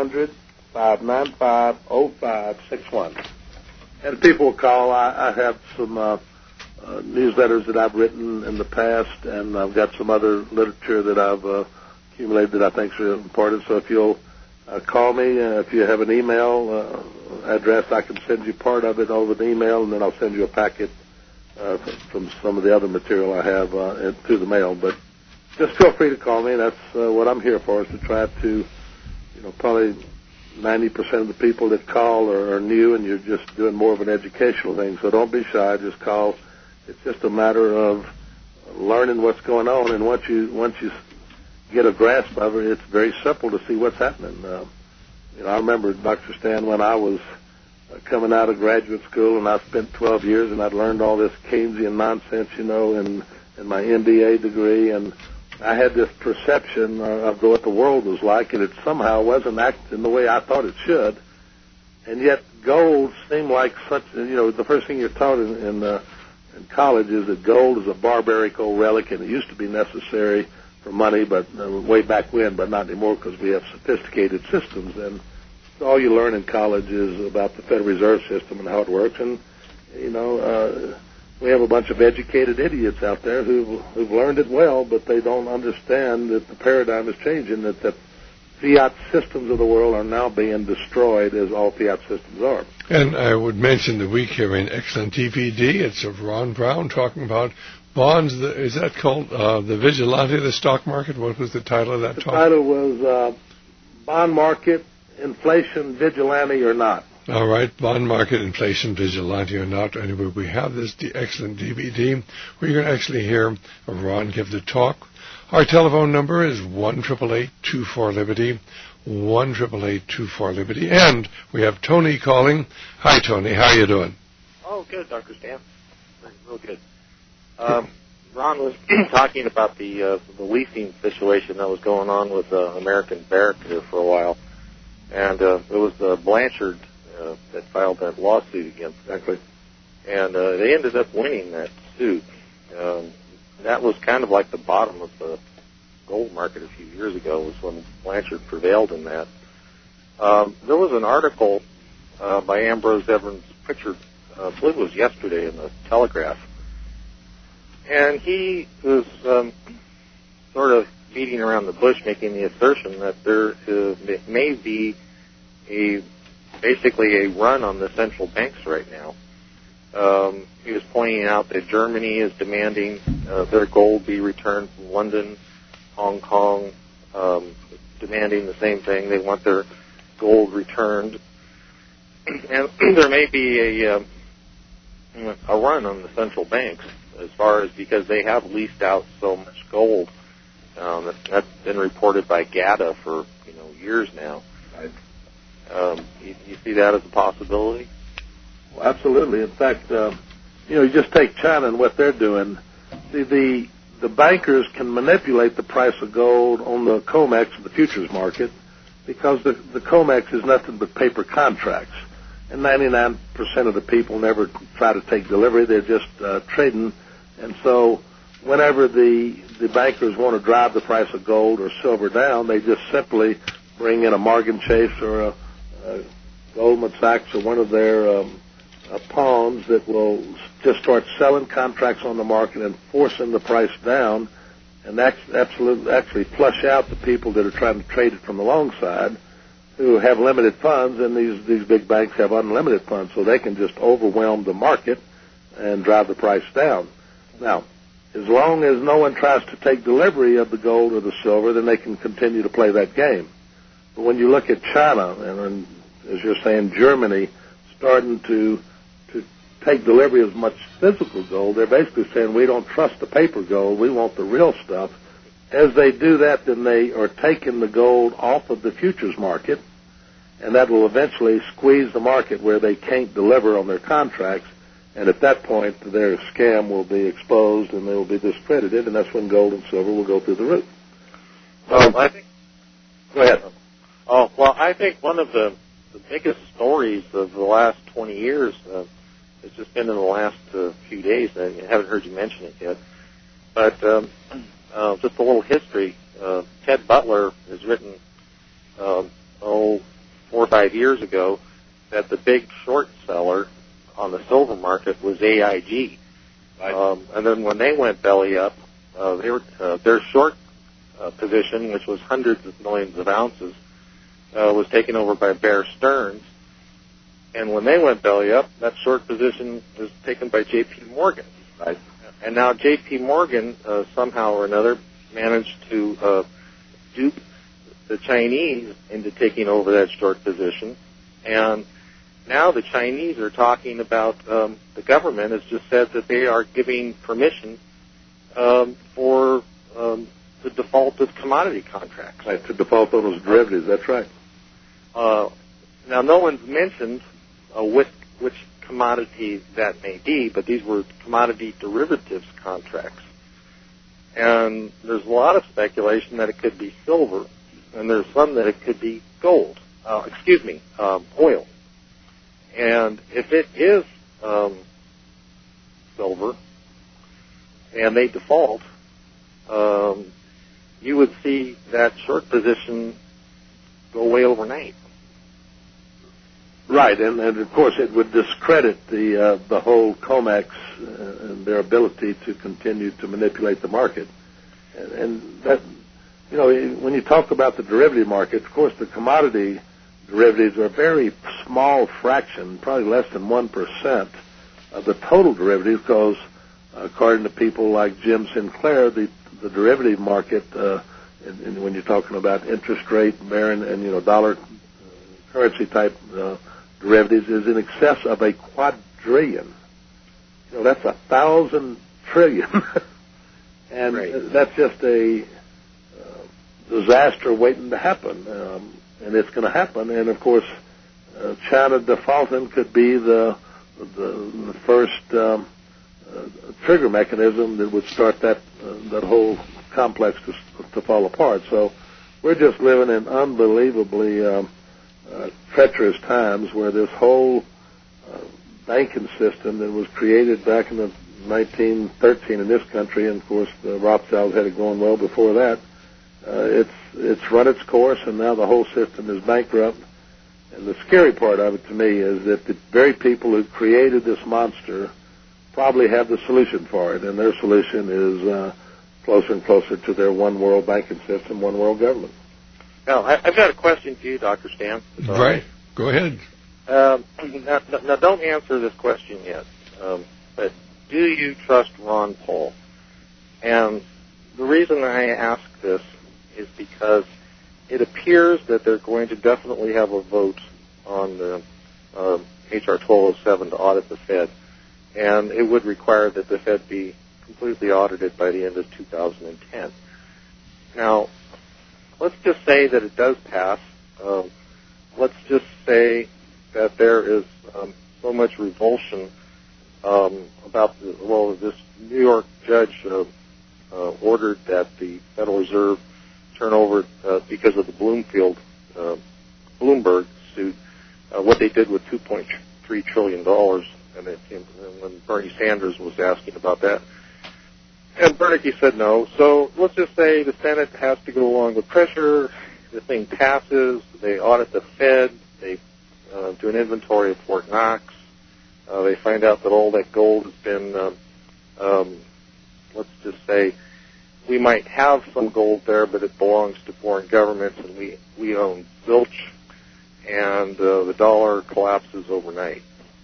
1-800-595-0561. And people will call. I have some newsletters that I've written in the past, and I've got some other literature that I've accumulated that I think is really important. So if you'll call me, if you have an email address, I can send you part of it over the email, and then I'll send you a packet from some of the other material I have through the mail. But just feel free to call me. That's what I'm here for, is to try to, probably 90% of the people that call are new, and you're just doing more of an educational thing. So don't be shy. Just call. It's just a matter of learning what's going on, and once you get a grasp of it, it's very simple to see what's happening. I remember, Dr. Stan, when I was coming out of graduate school, and I spent 12 years, and I'd learned all this Keynesian nonsense, in my MBA degree, and I had this perception of what the world was like, and it somehow wasn't acting the way I thought it should. And yet gold seemed like such, the first thing you're taught in college is that gold is a barbaric old relic, and it used to be necessary for money, but way back when, but not anymore, because we have sophisticated systems. And all you learn in college is about the Federal Reserve System and how it works. And, we have a bunch of educated idiots out there who've learned it well, but they don't understand that the paradigm is changing, that the fiat systems of the world are now being destroyed, as all fiat systems are. And I would mention that we carry an excellent DVD. It's of Ron Brown talking about bonds. Is that called The Vigilante of the Stock Market? What was the title of that talk? The title was Bond Market, Inflation, Vigilante or Not. All right, Bond Market, Inflation, Vigilante or Not. Anyway, we have this excellent DVD where you're going to actually hear Ron give the talk. Our telephone number is 1-888-24-LIBERTY, 1-888-24-LIBERTY. And we have Tony calling. Hi, Tony. How are you doing? Oh, good, Dr. Stan. Real good. Ron was talking about the leasing situation that was going on with American Barracks here for a while. And it was Blanchard that filed that lawsuit against them. Exactly. And they ended up winning that suit. That was kind of like the bottom of the gold market a few years ago, was when Blanchard prevailed in that. There was an article by Ambrose Evans Pritchard, I believe it was yesterday, in the Telegraph. And he was sort of beating around the bush, making the assertion that there may be basically a run on the central banks right now. He was pointing out that Germany is demanding their gold be returned from in London, Hong Kong, demanding the same thing. They want their gold returned. And there may be a run on the central banks as far as because they have leased out so much gold. That's been reported by GATA for years now. Right. You see that as a possibility? Well, absolutely. In fact, you just take China and what they're doing. See, the bankers can manipulate the price of gold on the COMEX, the futures market, because the COMEX is nothing but paper contracts. And 99% of the people never try to take delivery. They're just trading. And so whenever the bankers want to drive the price of gold or silver down, they just simply bring in a Morgan Chase or a Goldman Sachs or one of their pawns that will just start selling contracts on the market and forcing the price down, and actually flush out the people that are trying to trade it from the long side, who have limited funds, and these big banks have unlimited funds, so they can just overwhelm the market and drive the price down. Now, as long as no one tries to take delivery of the gold or the silver, then they can continue to play that game. But when you look at China, and as you're saying, Germany, starting to take delivery of as much physical gold, they're basically saying, we don't trust the paper gold, we want the real stuff. As they do that, then they are taking the gold off of the futures market, and that will eventually squeeze the market where they can't deliver on their contracts, and at that point, their scam will be exposed and they will be discredited, and that's when gold and silver will go through the roof. I think. Go ahead. Oh, well, I think one of the biggest stories of the last 20 years has just been in the last few days. I haven't heard you mention it yet. But just a little history. Ted Butler has written, 4 or 5 years ago, that the big short seller on the silver market was AIG. Right. And then when they went belly up, their short position, which was hundreds of millions of ounces, was taken over by Bear Stearns. And when they went belly up, that short position was taken by J.P. Morgan. Right. And now J.P. Morgan, somehow or another, managed to dupe the Chinese into taking over that short position. And now the Chinese are talking about, the government has just said that they are giving permission for the default of commodity contracts. Right, to default on those derivatives, that's right. Now, no one's mentioned which commodity that may be, but these were commodity derivatives contracts. And there's a lot of speculation that it could be silver, and there's some that it could be gold. Oil. And if it is silver, and they default, you would see that short position go away overnight. Right, and of course it would discredit the whole COMEX and their ability to continue to manipulate the market. And that, when you talk about the derivative market, of course the commodity derivatives are a very small fraction, probably less than 1% of the total derivatives, because according to people like Jim Sinclair, the derivative market, and when you're talking about interest rate bearing and dollar currency type derivatives, is in excess of a quadrillion. That's 1,000 trillion, and right. That's just a disaster waiting to happen, and it's going to happen. And of course, China defaulting could be the first trigger mechanism that would start that whole complex to fall apart. So we're just living in unbelievably treacherous times where this whole banking system that was created back in the 1913 in this country, and of course the Rothschilds had it going well before that, it's run its course, and now the whole system is bankrupt. And the scary part of it to me is that the very people who created this monster probably have the solution for it, and their solution is closer and closer to their one world banking system, one world government. Now, I've got a question for you, Dr. Stan. Right. Go ahead. Now, don't answer this question yet, but do you trust Ron Paul? And the reason I ask this is because it appears that they're going to definitely have a vote on the H.R. 1207 to audit the Fed, and it would require that the Fed be completely audited by the end of 2010. Now, let's just say that it does pass. Let's just say that there is so much revulsion about this New York judge ordered that the Federal Reserve turn over, because of the Bloomberg suit, what they did with $2.3 trillion, and when Bernie Sanders was asking about that. And Bernanke said no. So let's just say the Senate has to go along with pressure. The thing passes. They audit the Fed. They do an inventory of Fort Knox. They find out that all that gold has been, let's just say, we might have some gold there, but it belongs to foreign governments, and we own zilch, and the dollar collapses overnight.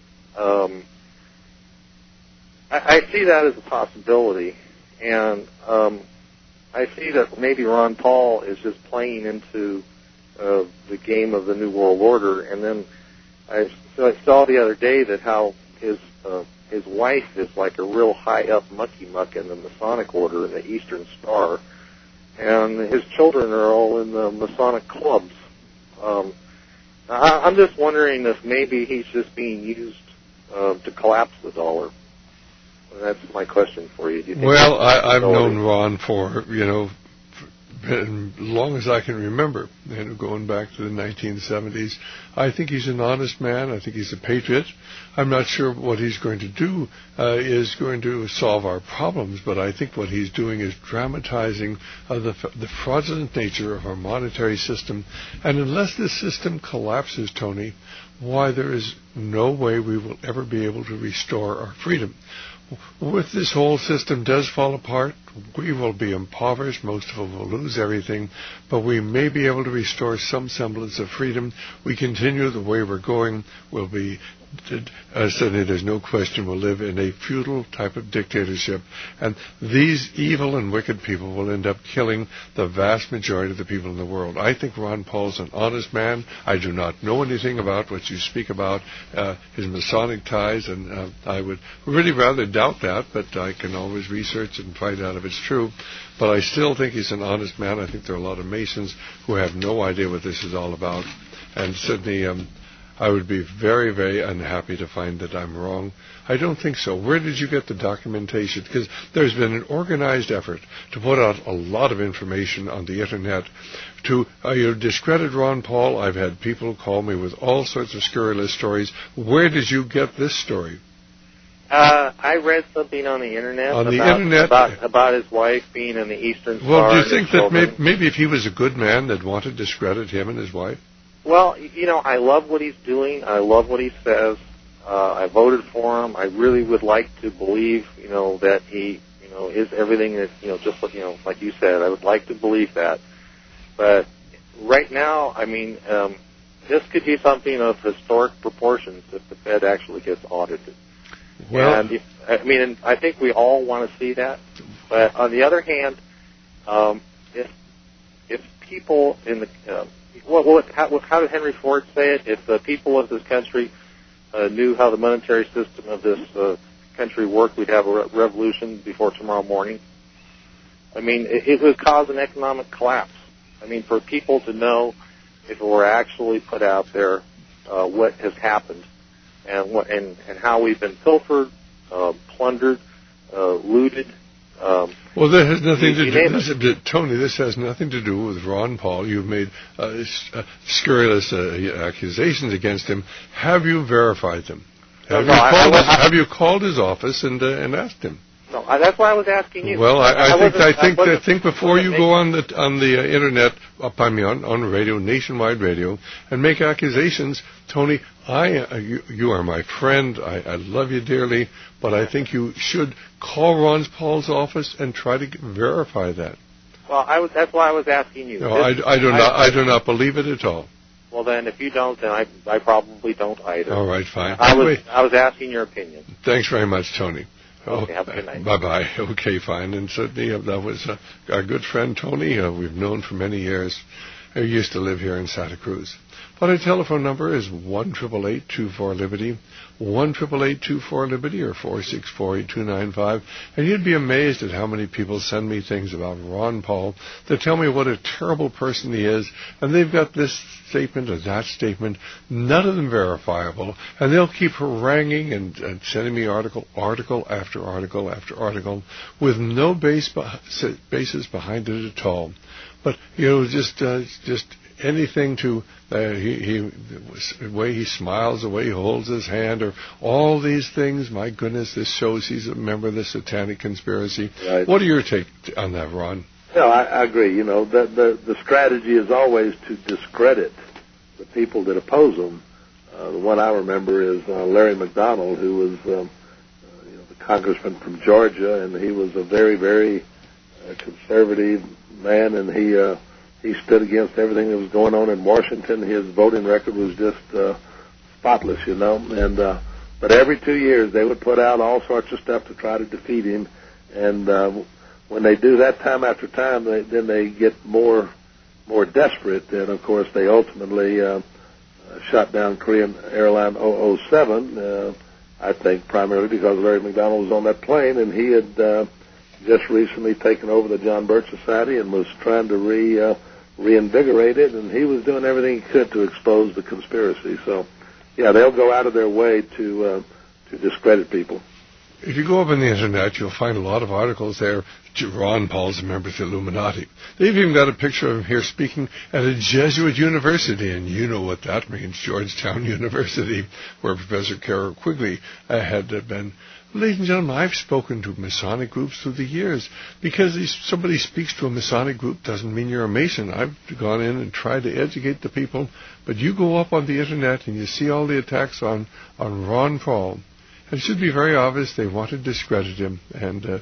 I see that as a possibility, and I see that maybe Ron Paul is just playing into the game of the New World Order. And then I saw the other day that how his wife is like a real high-up mucky-muck in the Masonic Order in the Eastern Star, and his children are all in the Masonic clubs. I'm just wondering if maybe he's just being used to collapse the dollar. That's my question for you. Do you think I've known Ron for, as long as I can remember, going back to the 1970s. I think he's an honest man. I think he's a patriot. I'm not sure what he's going to do is going to solve our problems, but I think what he's doing is dramatizing the fraudulent nature of our monetary system. And unless this system collapses, Tony, why, there is no way we will ever be able to restore our freedom. If this whole system does fall apart, we will be impoverished. Most of us will lose everything, but we may be able to restore some semblance of freedom. We continue the way we're going, we'll be, certainly there's no question, we'll live in a feudal type of dictatorship, and these evil and wicked people will end up killing the vast majority of the people in the world. I think Ron Paul's an honest man. I do not know anything about what you speak about, his Masonic ties, and I would really rather doubt that, but I can always research and find out if it's true. But I still think he's an honest man. I think there are a lot of Masons who have no idea what this is all about, and certainly I would be very, very unhappy to find that I'm wrong. I don't think so. Where did you get the documentation? Because there's been an organized effort to put out a lot of information on the Internet to discredit Ron Paul. I've had people call me with all sorts of scurrilous stories. Where did you get this story? I read something on the Internet about his wife being in the Eastern Star. Well, do you think that maybe if he was a good man, they'd want to discredit him and his wife? Well, I love what he's doing. I love what he says. I voted for him. I really would like to believe, that he, is everything that, just like you said. I would like to believe that. But right now, this could be something of historic proportions if the Fed actually gets audited. Well, and I think we all want to see that. But on the other hand, if people in the how did Henry Ford say it? If the people of this country knew how the monetary system of this country worked, we'd have a revolution before tomorrow morning. It would cause an economic collapse. For people to know if it were actually put out there what has happened and how we've been pilfered, plundered, looted. Well, that has nothing to do, Tony, this has nothing to do with Ron Paul. You've made scurrilous accusations against him. Have you verified them? Have you called his office and asked him? No, that's why I was asking you. Well, I think before you go on the Internet, on radio, nationwide radio, and make accusations, Tony, you are my friend. I love you dearly, but I think you should call Ron Paul's office and try to verify that. Well, that's why I was asking you. No, I do not believe it at all. Well, then, if you don't, then I probably don't either. All right, fine. I was asking your opinion. Thanks very much, Tony. Okay, have a good night. Bye-bye. Okay, fine. And certainly that was our good friend Tony, we've known for many years. He used to live here in Santa Cruz. But our telephone number is 1-888-24-LIBERTY, 1-888-24-LIBERTY, or 464-8295. And you'd be amazed at how many people send me things about Ron Paul that tell me what a terrible person he is. And they've got this statement or that statement, none of them verifiable. And they'll keep haranguing and sending me article after article after article with no basis behind it at all. But, just anything to the way he smiles, the way he holds his hand, or all these things. My goodness, this shows he's a member of the satanic conspiracy. Right. What are your take on that, Ron? No, I agree. The strategy is always to discredit the people that oppose them. The one I remember is Larry McDonald, who was the congressman from Georgia, and he was a very, very conservative man, and he stood against everything that was going on in Washington. His voting record was just spotless, And but every 2 years they would put out all sorts of stuff to try to defeat him. And when they do that time after time, then they get more desperate. And of course, they ultimately shot down Korean Airline 007. I think primarily because Larry McDonald was on that plane, and he had just recently taken over the John Birch Society and was trying to reinvigorate it, and he was doing everything he could to expose the conspiracy. So, yeah, they'll go out of their way to discredit people. If you go up on the Internet, you'll find a lot of articles there. Ron Paul's a member of the Illuminati. They've even got a picture of him here speaking at a Jesuit university, and you know what that means, Georgetown University, where Professor Carol Quigley had been. Ladies and gentlemen, I've spoken to Masonic groups through the years. Because somebody speaks to a Masonic group doesn't mean you're a Mason. I've gone in and tried to educate the people. But you go up on the Internet and you see all the attacks on Ron Paul. And it should be very obvious they want to discredit him. And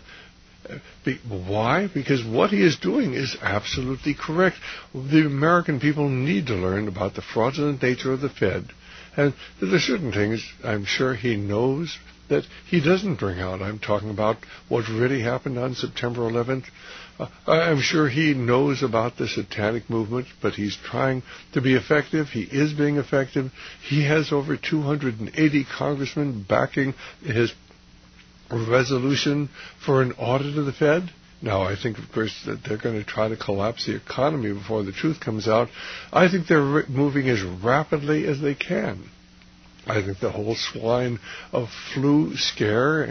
why? Because what he is doing is absolutely correct. The American people need to learn about the fraudulent nature of the Fed. And there are certain things I'm sure he knows that he doesn't bring out. I'm talking about what really happened on September 11th. I'm sure he knows about the satanic movement, but he's trying to be effective. He is being effective. He has over 280 congressmen backing his resolution for an audit of the Fed. Now, I think, of course, that they're going to try to collapse the economy before the truth comes out. I think they're moving as rapidly as they can. I think the whole swine of flu scare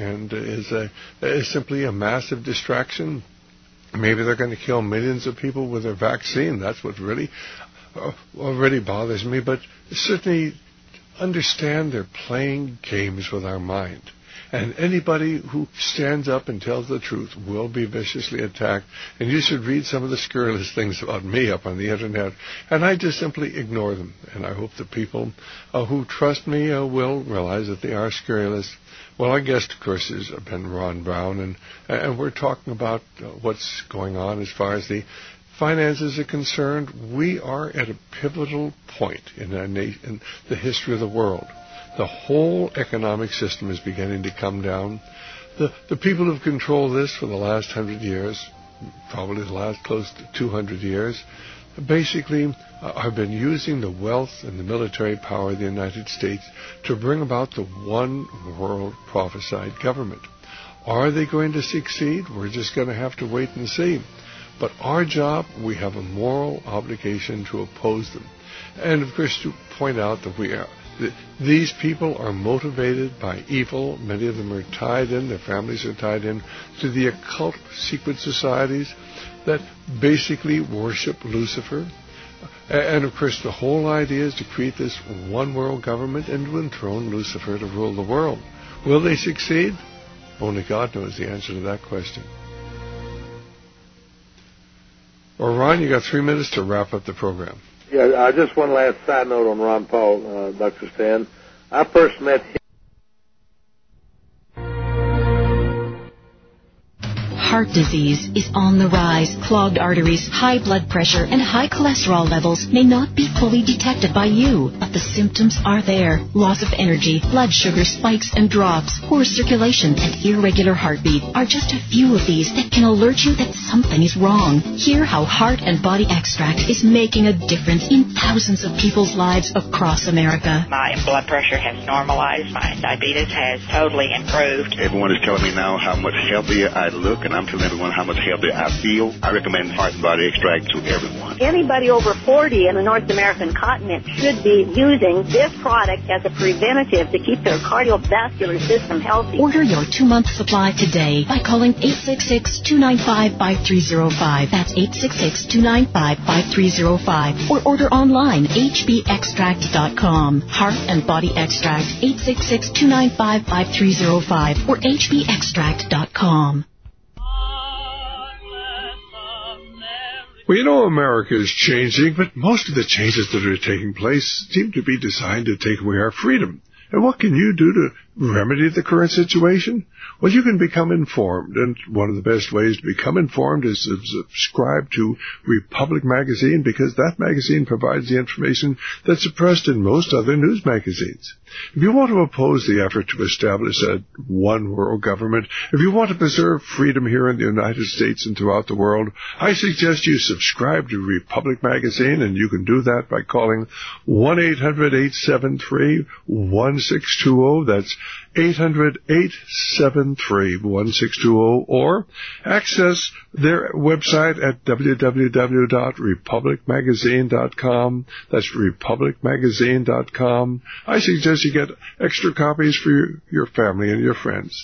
is simply a massive distraction. Maybe they're going to kill millions of people with their vaccine. That's what really already bothers me. But certainly understand they're playing games with our mind. And anybody who stands up and tells the truth will be viciously attacked. And you should read some of the scurrilous things about me up on the Internet. And I just simply ignore them. And I hope the people who trust me will realize that they are scurrilous. Well, our guest, of course, has been Ron Brown. And we're talking about what's going on as far as the finances are concerned. We are at a pivotal point in the history of the world. The whole economic system is beginning to come down. The people who've controlled this for the last 100 years, probably the last close to 200 years, basically have been using the wealth and the military power of the United States to bring about the one world prophesied government. Are they going to succeed? We're just going to have to wait and see. But our job, we have a moral obligation to oppose them. And, of course, to point out that these people are motivated by evil. Many of them are tied in, their families are tied in, to the occult secret societies that basically worship Lucifer. And, of course, the whole idea is to create this one world government and to enthrone Lucifer to rule the world. Will they succeed? Only God knows the answer to that question. Well, Ron, you got 3 minutes to wrap up the program. Yeah, just one last side note on Ron Paul, Dr. Stan. I first met him. heart disease is on the rise. Clogged arteries, high blood pressure, and high cholesterol levels may not be fully detected by you, but the symptoms are there. Loss of energy, blood sugar spikes and drops, poor circulation, and irregular heartbeat are just a few of these that can alert you that something is wrong. Hear how Heart and Body Extract is making a difference in thousands of people's lives across America. My blood pressure has normalized. My diabetes has totally improved. Everyone is telling me now how much healthier I look, and I'm telling everyone how much healthier I feel. I recommend Heart and Body Extract to everyone. Anybody over 40 in the North American continent should be using this product as a preventative to keep their cardiovascular system healthy. Order your 2-month supply today by calling 866-295-5305. That's 866-295-5305. Or order online, hbextract.com. Heart and Body Extract, 866-295-5305 or hbextract.com. Well, you know, America is changing, but most of the changes that are taking place seem to be designed to take away our freedom. And what can you do to remedy the current situation? Well, you can become informed, and one of the best ways to become informed is to subscribe to Republic Magazine, because that magazine provides the information that's suppressed in most other news magazines. If you want to oppose the effort to establish a one-world government, if you want to preserve freedom here in the United States and throughout the world, I suggest you subscribe to Republic Magazine, and you can do that by calling 1-800-873-1620. That's 800-873-1620, or access their website at www.republicmagazine.com. That's republicmagazine.com. I suggest you get extra copies for your family and your friends.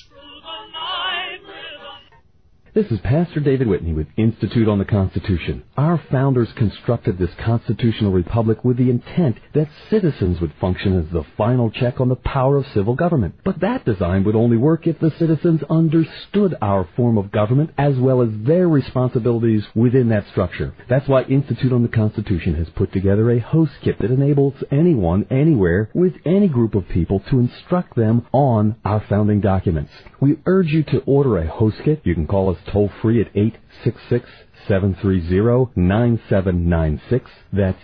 This is Pastor David Whitney with Institute on the Constitution. Our founders constructed this constitutional republic with the intent that citizens would function as the final check on the power of civil government. But that design would only work if the citizens understood our form of government as well as their responsibilities within that structure. That's why Institute on the Constitution has put together a host kit that enables anyone, anywhere, with any group of people to instruct them on our founding documents. We urge you to order a host kit. You can call us toll-free at 866-730-9796. That's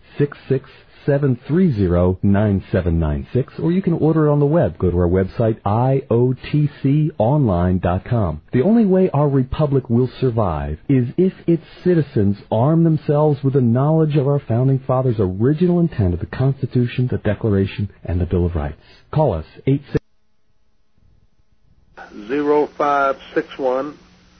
866-730-9796. Or you can order it on the web. Go to our website, iotconline.com. The only way our republic will survive is if its citizens arm themselves with the knowledge of our founding fathers' original intent of the Constitution, the Declaration, and the Bill of Rights. Call us, 866-0561.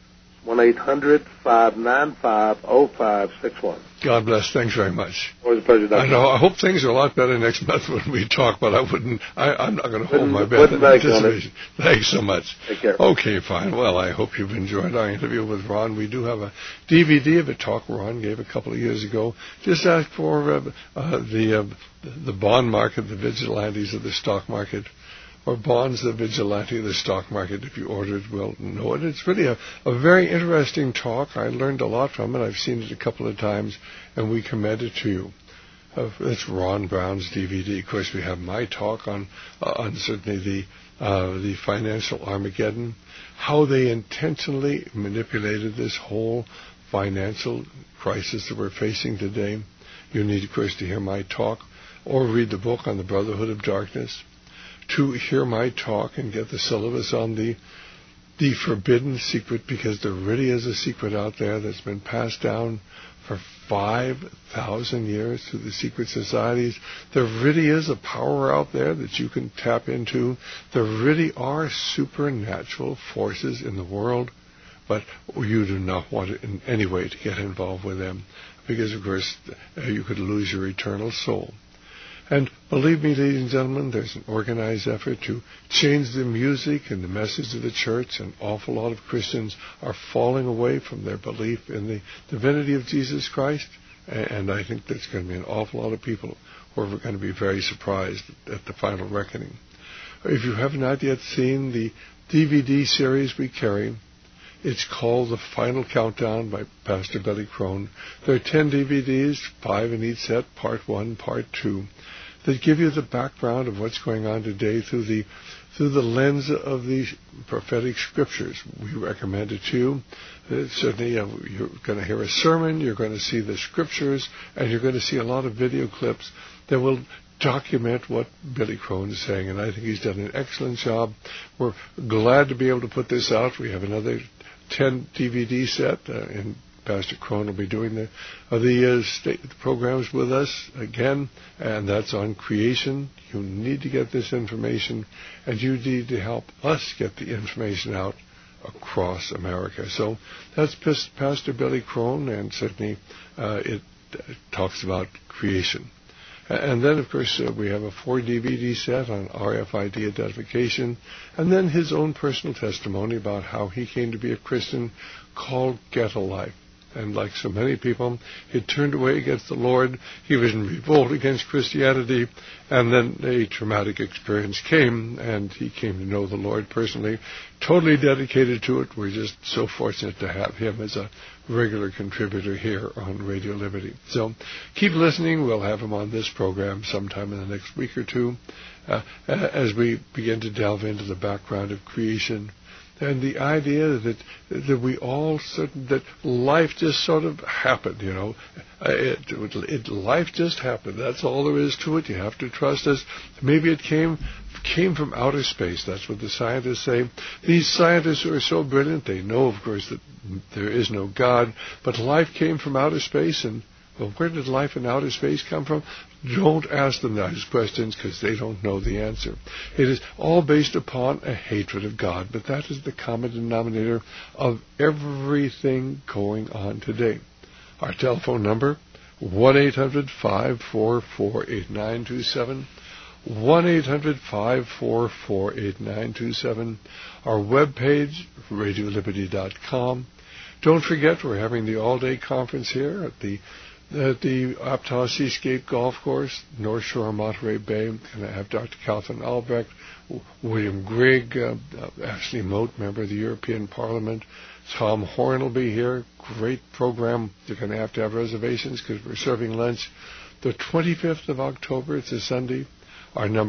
1-800-595-0561. God bless. Thanks very much. Always a pleasure, Dr. I know. I hope things are a lot better next month when we talk, but I'm not going to hold my breath in anticipation. Thanks so much. Take care. Okay, fine. Well, I hope you've enjoyed our interview with Ron. We do have a DVD of a talk Ron gave a couple of years ago. Just ask for the bond market, the vigilantes of the stock market, or Bonds, the Vigilante of the Stock Market. If you order it, we'll know it. It's really a very interesting talk. I learned a lot from it. I've seen it a couple of times, and we commend it to you. It's Ron Brown's DVD. Of course, we have my talk on certainly the financial Armageddon, how they intentionally manipulated this whole financial crisis that we're facing today. You need, of course, to hear my talk or read the book on the Brotherhood of Darkness. To hear my talk and get the syllabus on the forbidden secret, because there really is a secret out there that's been passed down for 5,000 years through the secret societies. There really is a power out there that you can tap into. There really are supernatural forces in the world, but you do not want in any way to get involved with them, because, of course, you could lose your eternal soul. And believe me, ladies and gentlemen, there's an organized effort to change the music and the message of the church. An awful lot of Christians are falling away from their belief in the divinity of Jesus Christ. And I think there's going to be an awful lot of people who are going to be very surprised at the final reckoning. If you have not yet seen the DVD series we carry, it's called The Final Countdown by Pastor Billy Crone. There are 10 DVDs, 5 in each set, Part 1, Part 2, that give you the background of what's going on today through the through the lens of the prophetic scriptures. We recommend it to you. Certainly, you're going to hear a sermon, you're going to see the scriptures, and you're going to see a lot of video clips that will document what Billy Crone is saying, and I think he's done an excellent job. We're glad to be able to put this out. We have another 10 DVD set, and Pastor Crone will be doing the programs with us again, and that's on creation. You need to get this information, and you need to help us get the information out across America. So that's Pastor Billy Crone, and certainly it talks about creation. And then, of course, we have a 4 DVD set on RFID identification, and then his own personal testimony about how he came to be a Christian called Get a Life. And like so many people, he turned away against the Lord. He was in revolt against Christianity. And then a traumatic experience came, and he came to know the Lord personally, totally dedicated to it. We're just so fortunate to have him as a regular contributor here on Radio Liberty. So keep listening. We'll have him on this program sometime in the next week or two as we begin to delve into the background of creation. And the idea that we all that life just sort of happened, life just happened. That's all there is to it. You have to trust us. Maybe it came from outer space. That's what the scientists say. These scientists who are so brilliant, they know, of course, that there is no God, but life came from outer space. And well, where did life in outer space come from? Don't ask them those questions, because they don't know the answer. It is all based upon a hatred of God, but that is the common denominator of everything going on today. Our telephone number, 1-800-544-8927, 1-800-544-8927. Our webpage, radioliberty.com. Don't forget, we're having the all-day conference here at the Aptos Seascape Golf Course, North Shore, Monterey Bay. And I have Dr. Calvin Albrecht, William Grigg, Ashley Moat, member of the European Parliament. Tom Horn will be here. Great program. You're going to have reservations because we're serving lunch. The 25th of October, it's a Sunday. Our number,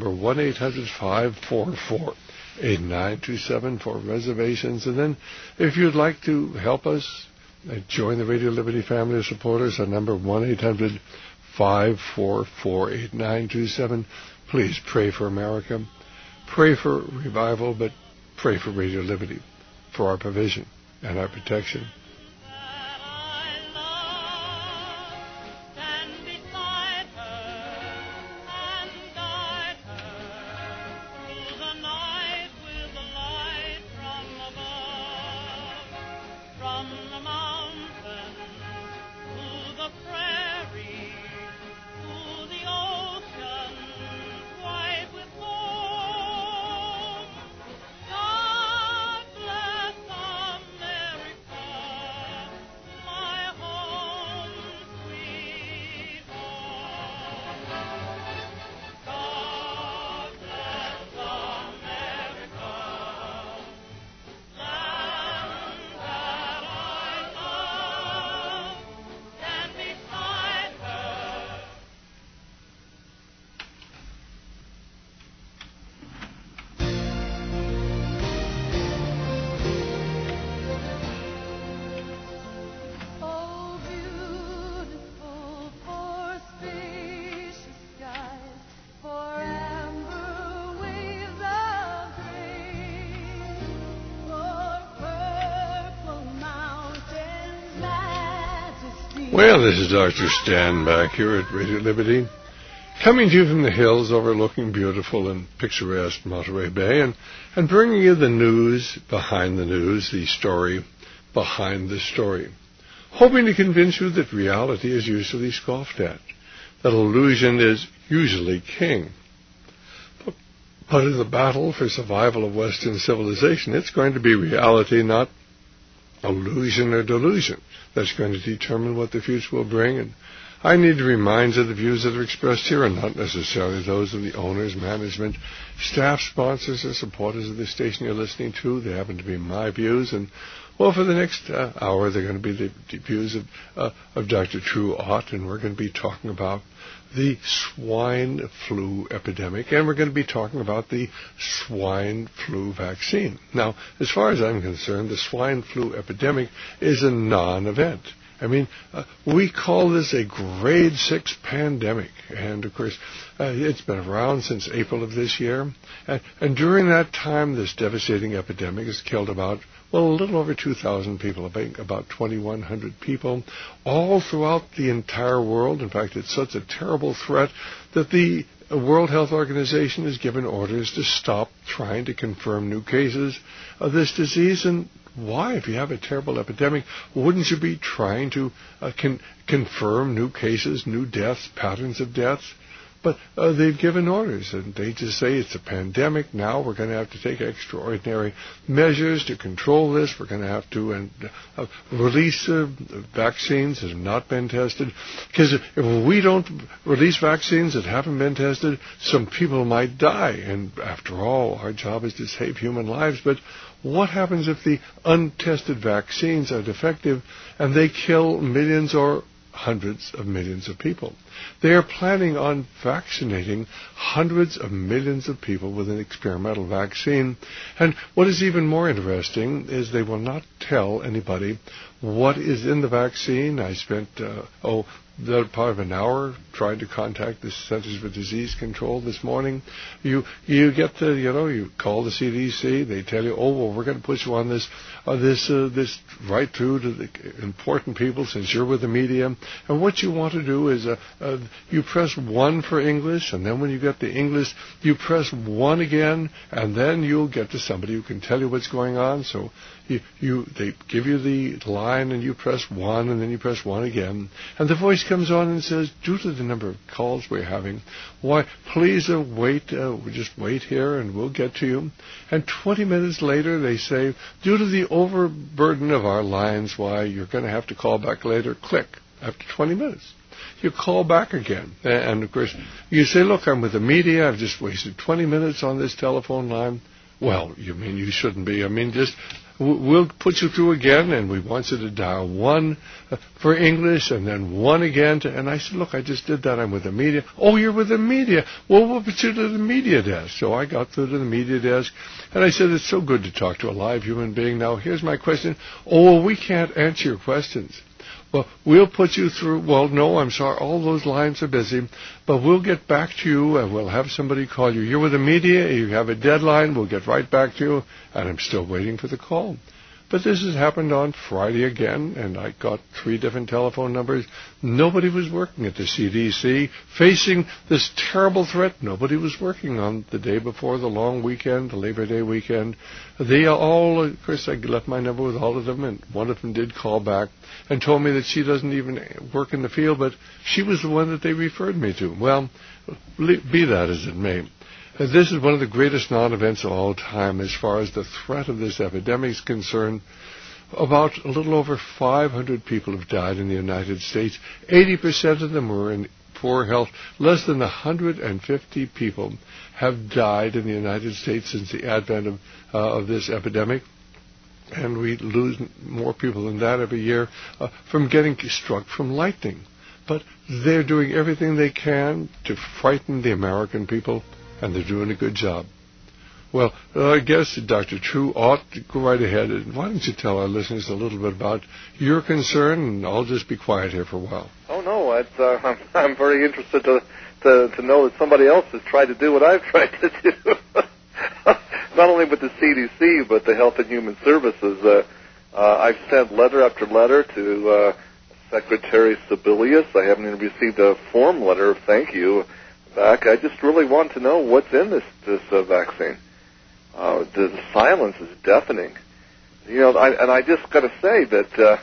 1-800-544-8927 for reservations. And then if you'd like to help us, join the Radio Liberty family of supporters. Our number, 1-800-544-8927. Please pray for America. Pray for revival, but pray for Radio Liberty, for our provision and our protection. Well, this is Dr. Stan back here at Radio Liberty, coming to you from the hills overlooking beautiful and picturesque Monterey Bay, and bringing you the news behind the news, the story behind the story, hoping to convince you that reality is usually scoffed at, that illusion is usually king. But in the battle for survival of Western civilization, it's going to be reality, not illusion or delusion, that's going to determine what the future will bring. And I need to remind you that the views that are expressed here are not necessarily those of the owners, management, staff, sponsors, or supporters of the station you're listening to. They happen to be my views, and well, for the next hour, they're going to be the views of Dr. True Ott, and we're going to be talking about the swine flu epidemic, and we're going to be talking about the swine flu vaccine. Now, as far as I'm concerned, the swine flu epidemic is a non-event. I mean, we call this a grade 6 pandemic, and of course, it's been around since April of this year, and during that time, this devastating epidemic has killed about, well, a little over 2,000 people, about 2,100 people, all throughout the entire world. In fact, it's such a terrible threat that the World Health Organization has given orders to stop trying to confirm new cases of this disease. And why? If you have a terrible epidemic, wouldn't you be trying to confirm new cases, new deaths, patterns of deaths? But they've given orders, and they just say it's a pandemic. Now we're going to have to take extraordinary measures to control this. We're going to have to release vaccines that have not been tested. Because if we don't release vaccines that haven't been tested, some people might die. And after all, our job is to save human lives. But what happens if the untested vaccines are defective and they kill millions or hundreds of millions of people? They are planning on vaccinating hundreds of millions of people with an experimental vaccine. And what is even more interesting is they will not tell anybody what is in the vaccine. I spent the part of an hour trying to contact the Centers for Disease Control this morning. You get you call the CDC. They tell you, well, we're going to put you on this right through to the important people since you're with the media. And what you want to do is you press 1 for English, and then when you get the English, you press 1 again, and then you'll get to somebody who can tell you what's going on. So they give you the line, and you press 1, and then you press 1 again, and the voice comes on and says, due to the number of calls we're having, why, please wait, just wait here, and we'll get to you. And 20 minutes later, they say, due to the overburden of our lines, why, you're going to have to call back later. Click. After 20 minutes, you call back again. And, of course, you say, look, I'm with the media. I've just wasted 20 minutes on this telephone line. Well, you mean you shouldn't be. I mean, just we'll put you through again, and we want you to dial 1 for English and then 1 again. And I said, look, I just did that. I'm with the media. Oh, you're with the media. Well, we'll put you to the media desk. So I got through to the media desk, and I said, it's so good to talk to a live human being. Now, here's my question. Oh, well, we can't answer your questions. Well, we'll put you through. Well, no, I'm sorry. All those lines are busy. But we'll get back to you, and we'll have somebody call you. You're with the media. You have a deadline. We'll get right back to you. And I'm still waiting for the call. But this has happened on Friday again, and I got 3 different telephone numbers. Nobody was working at the CDC. Facing this terrible threat, nobody was working on the day before the long weekend, the Labor Day weekend. They all, of course, I left my number with all of them, and one of them did call back and told me that she doesn't even work in the field, but she was the one that they referred me to. Well, be that as it may. This is one of the greatest non-events of all time as far as the threat of this epidemic is concerned. About a little over 500 people have died in the United States. 80% of them were in poor health. Less than 150 people have died in the United States since the advent of this epidemic. And we lose more people than that every year from getting struck from lightning. But they're doing everything they can to frighten the American people, and they're doing a good job. Well, I guess Dr. True ought to go right ahead. And why don't you tell our listeners a little bit about your concern, and I'll just be quiet here for a while. Oh, no, I'm very interested to know that somebody else has tried to do what I've tried to do. Not only with the CDC, but the Health and Human Services. I've sent letter after letter to Secretary Sebelius. I haven't even received a form letter of thank you back. I just really want to know what's in this vaccine. The silence is deafening. I just got to say that,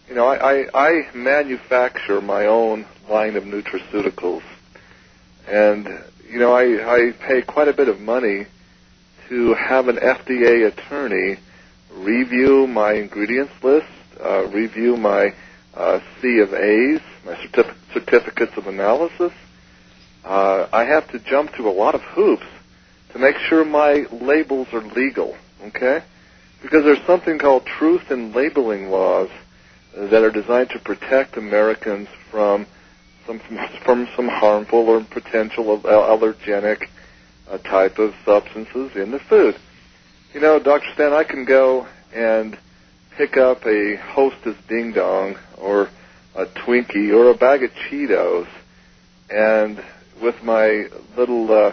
I manufacture my own line of nutraceuticals, and I pay quite a bit of money to have an FDA attorney review my ingredients list, review my C of A's, my certificates of analysis. I have to jump through a lot of hoops to make sure my labels are legal, okay? Because there's something called truth in labeling laws that are designed to protect Americans from some harmful or potential of allergenic type of substances in the food. You know, Dr. Stan, I can go and pick up a Hostess Ding Dong or a Twinkie or a bag of Cheetos, and with my little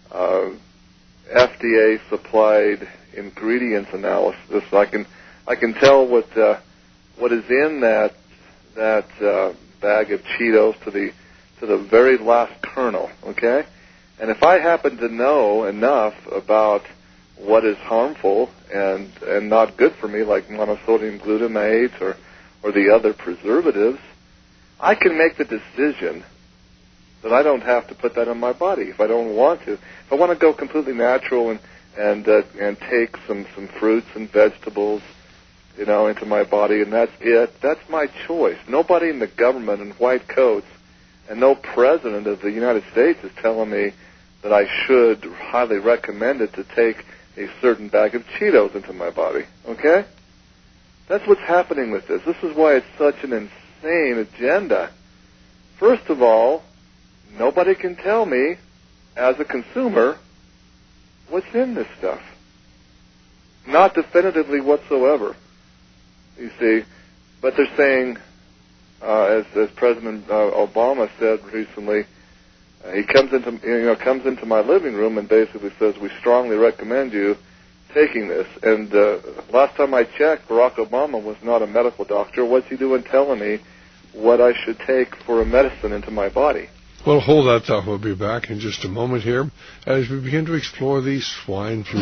FDA-supplied ingredients analysis, I can tell what is in that bag of Cheetos to the very last kernel. Okay, and if I happen to know enough about what is harmful and not good for me, like monosodium glutamate or the other preservatives, I can make the decision that I don't have to put that on my body if I don't want to. If I want to go completely natural and take some fruits and vegetables, you know, into my body, and that's it. That's my choice. Nobody in the government in white coats and no president of the United States is telling me that I should highly recommend it to take a certain bag of Cheetos into my body. Okay? That's what's happening with this. This is why it's such an insane agenda. First of all, nobody can tell me, as a consumer, what's in this stuff. Not definitively whatsoever. You see, but they're saying, as President Obama said recently, he comes into my living room and basically says, "We strongly recommend you taking this." And last time I checked, Barack Obama was not a medical doctor. What's he doing telling me what I should take for a medicine into my body? Well, hold that thought. We'll be back in just a moment here as we begin to explore the swine flu.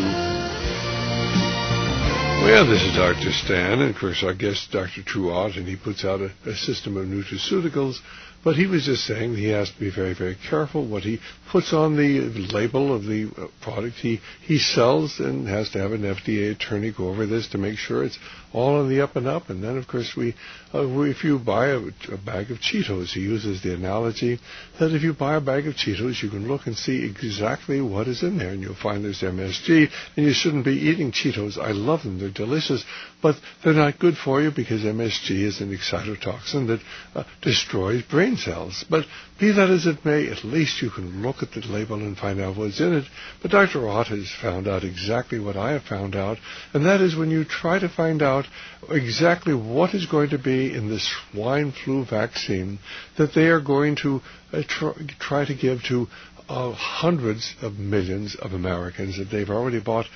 Well, this is Dr. Stan, and of course our guest, Dr. Truott, and he puts out a system of nutraceuticals. But he was just saying he has to be very, very careful what he puts on the label of the product he sells, and has to have an FDA attorney go over this to make sure it's all on the up and up. And then, of course, if you buy a bag of Cheetos, he uses the analogy that if you buy a bag of Cheetos, you can look and see exactly what is in there, and you'll find there's MSG, and you shouldn't be eating Cheetos. I love them. They're delicious, but they're not good for you because MSG is an excitotoxin that destroys brain cells. But be that as it may, at least you can look at the label and find out what's in it. But Dr. Ott has found out exactly what I have found out, and that is when you try to find out exactly what is going to be in the swine flu vaccine that they are going to try to give to hundreds of millions of Americans, that they've already bought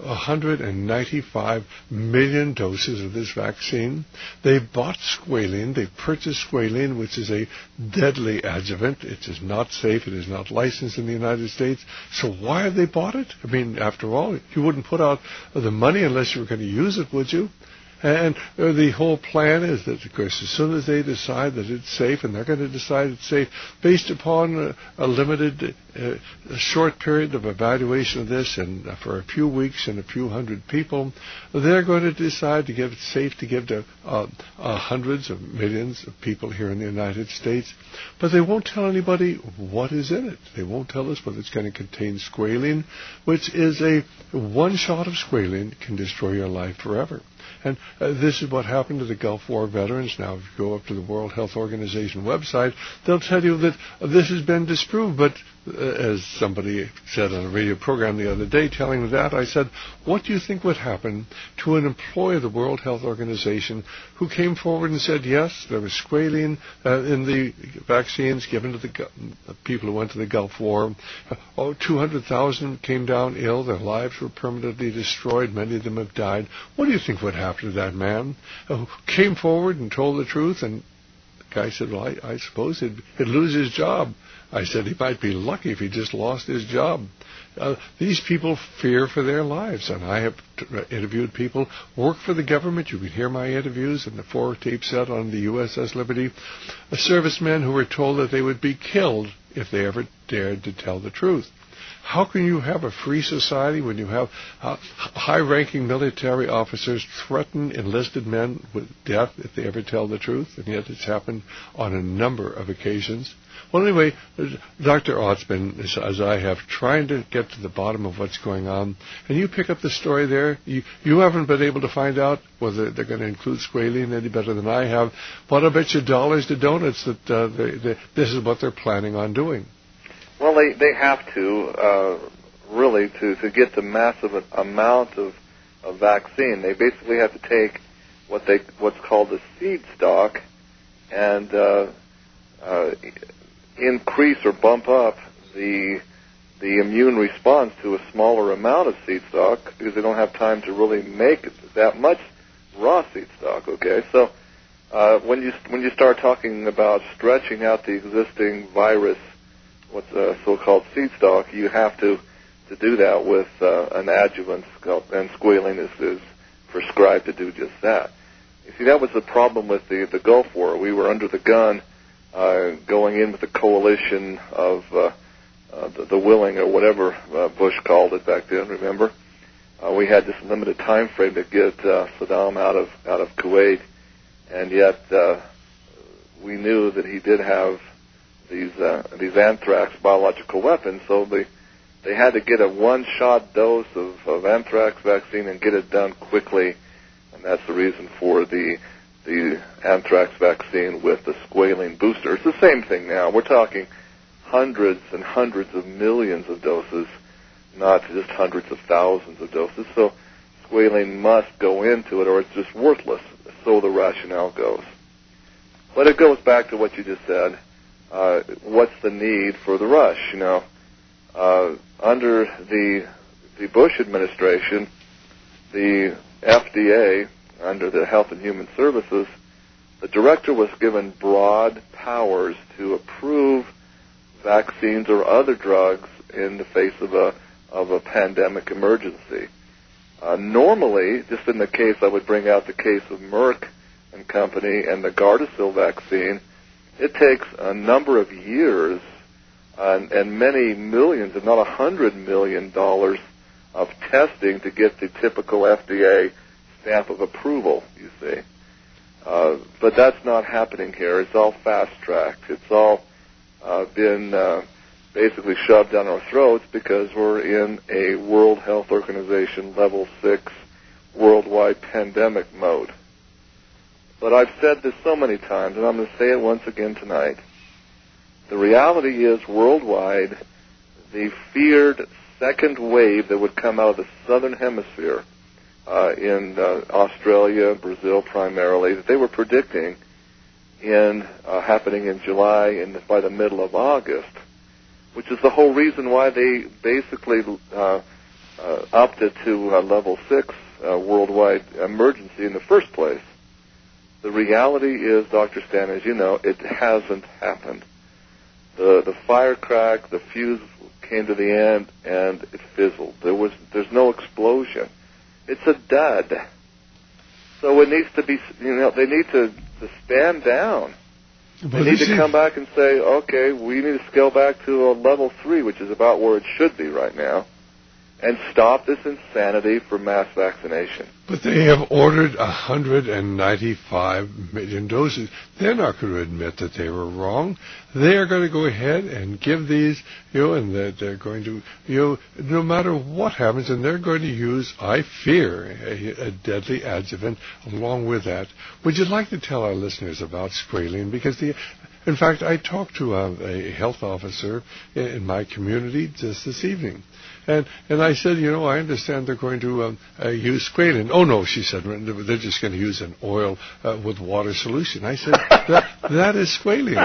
195 million doses of this vaccine. They bought squalene. They purchased squalene, which is a deadly adjuvant. It is not safe. It is not licensed in the United States. So why have they bought it? I mean, after all, you wouldn't put out the money unless you were going to use it, would you? And the whole plan is that, of course, as soon as they decide that it's safe, and they're going to decide it's safe based upon a limited, a short period of evaluation of this, and for a few weeks and a few hundred people, they're going to decide to give it safe to give to hundreds of millions of people here in the United States. But they won't tell anybody what is in it. They won't tell us whether it's going to contain squalene, which is one shot of squalene can destroy your life forever. And this is what happened to the Gulf War veterans. Now, if you go up to the World Health Organization website, they'll tell you that this has been disproved. But as somebody said on a radio program the other day, telling me that, I said, what do you think would happen to an employee of the World Health Organization who came forward and said, yes, there was squalene in the vaccines given to the people who went to the Gulf War. 200,000 came down ill. Their lives were permanently destroyed. Many of them have died. What do you think would happen to that man who came forward and told the truth? And the guy said, well, I suppose he'd lose his job. I said he might be lucky if he just lost his job. These people fear for their lives, and I have interviewed people work for the government. You can hear my interviews in the 4-tape set on the USS Liberty. Servicemen who were told that they would be killed if they ever dared to tell the truth. How can you have a free society when you have high-ranking military officers threaten enlisted men with death if they ever tell the truth? And yet it's happened on a number of occasions. Well, anyway, Dr. Ott's been, as I have, trying to get to the bottom of what's going on. And you pick up the story there. You haven't been able to find out whether they're going to include squalene any better than I have. But I bet you dollars to donuts that this is what they're planning on doing. Well, they have to, really, to get the massive amount of vaccine. They basically have to take what's called the seed stock and increase or bump up the immune response to a smaller amount of seed stock because they don't have time to really make that much raw seed stock. Okay, so when you start talking about stretching out the existing virus, what's so-called seed stock, you have to do that with an adjuvant, and squalene is prescribed to do just that. You see, that was the problem with the Gulf War. We were under the gun going in with the coalition of the willing, or whatever Bush called it back then, remember? We had this limited time frame to get Saddam out of Kuwait, and yet we knew that he did have these anthrax biological weapons, so they had to get a one-shot dose of anthrax vaccine and get it done quickly, and that's the reason for the anthrax vaccine with the squalene booster. It's the same thing now. We're talking hundreds and hundreds of millions of doses, not just hundreds of thousands of doses. So squalene must go into it or it's just worthless, so the rationale goes. But it goes back to what you just said. What's the need for the rush? You know, under the Bush administration, the FDA, under the Health and Human Services, the director was given broad powers to approve vaccines or other drugs in the face of a pandemic emergency. Normally, just in the case, I would bring out the case of Merck and Company and the Gardasil vaccine, it takes a number of years and many millions, if not $100 million of testing to get the typical FDA stamp of approval, you see. But that's not happening here. It's all fast-tracked. It's all been basically shoved down our throats because we're in a World Health Organization Level 6 worldwide pandemic mode. But I've said this so many times, and I'm going to say it once again tonight. The reality is, worldwide, the feared second wave that would come out of the southern hemisphere, in Australia, Brazil primarily, that they were predicting happening in July and by the middle of August, which is the whole reason why they basically upped it to level 6 worldwide emergency in the first place. The reality is, Dr. Stan, as you know, it hasn't happened. The fire cracked, the fuse came to the end, and it fizzled. There's no explosion. It's a dud. So it needs to be, they need to stand down. They need to come back and say, okay, we need to scale back to a level 3, which is about where it should be right now, and stop this insanity for mass vaccination. But they have ordered 195 million doses. They're not going to admit that they were wrong. They are going to go ahead and give these, and they're going to, no matter what happens, and they're going to use, I fear, a deadly adjuvant along with that. Would you like to tell our listeners about squalene? Because in fact, I talked to a health officer in my community just this evening. And I said, I understand they're going to use squalene. Oh, no, she said, they're just going to use an oil with water solution. I said, that is squalene.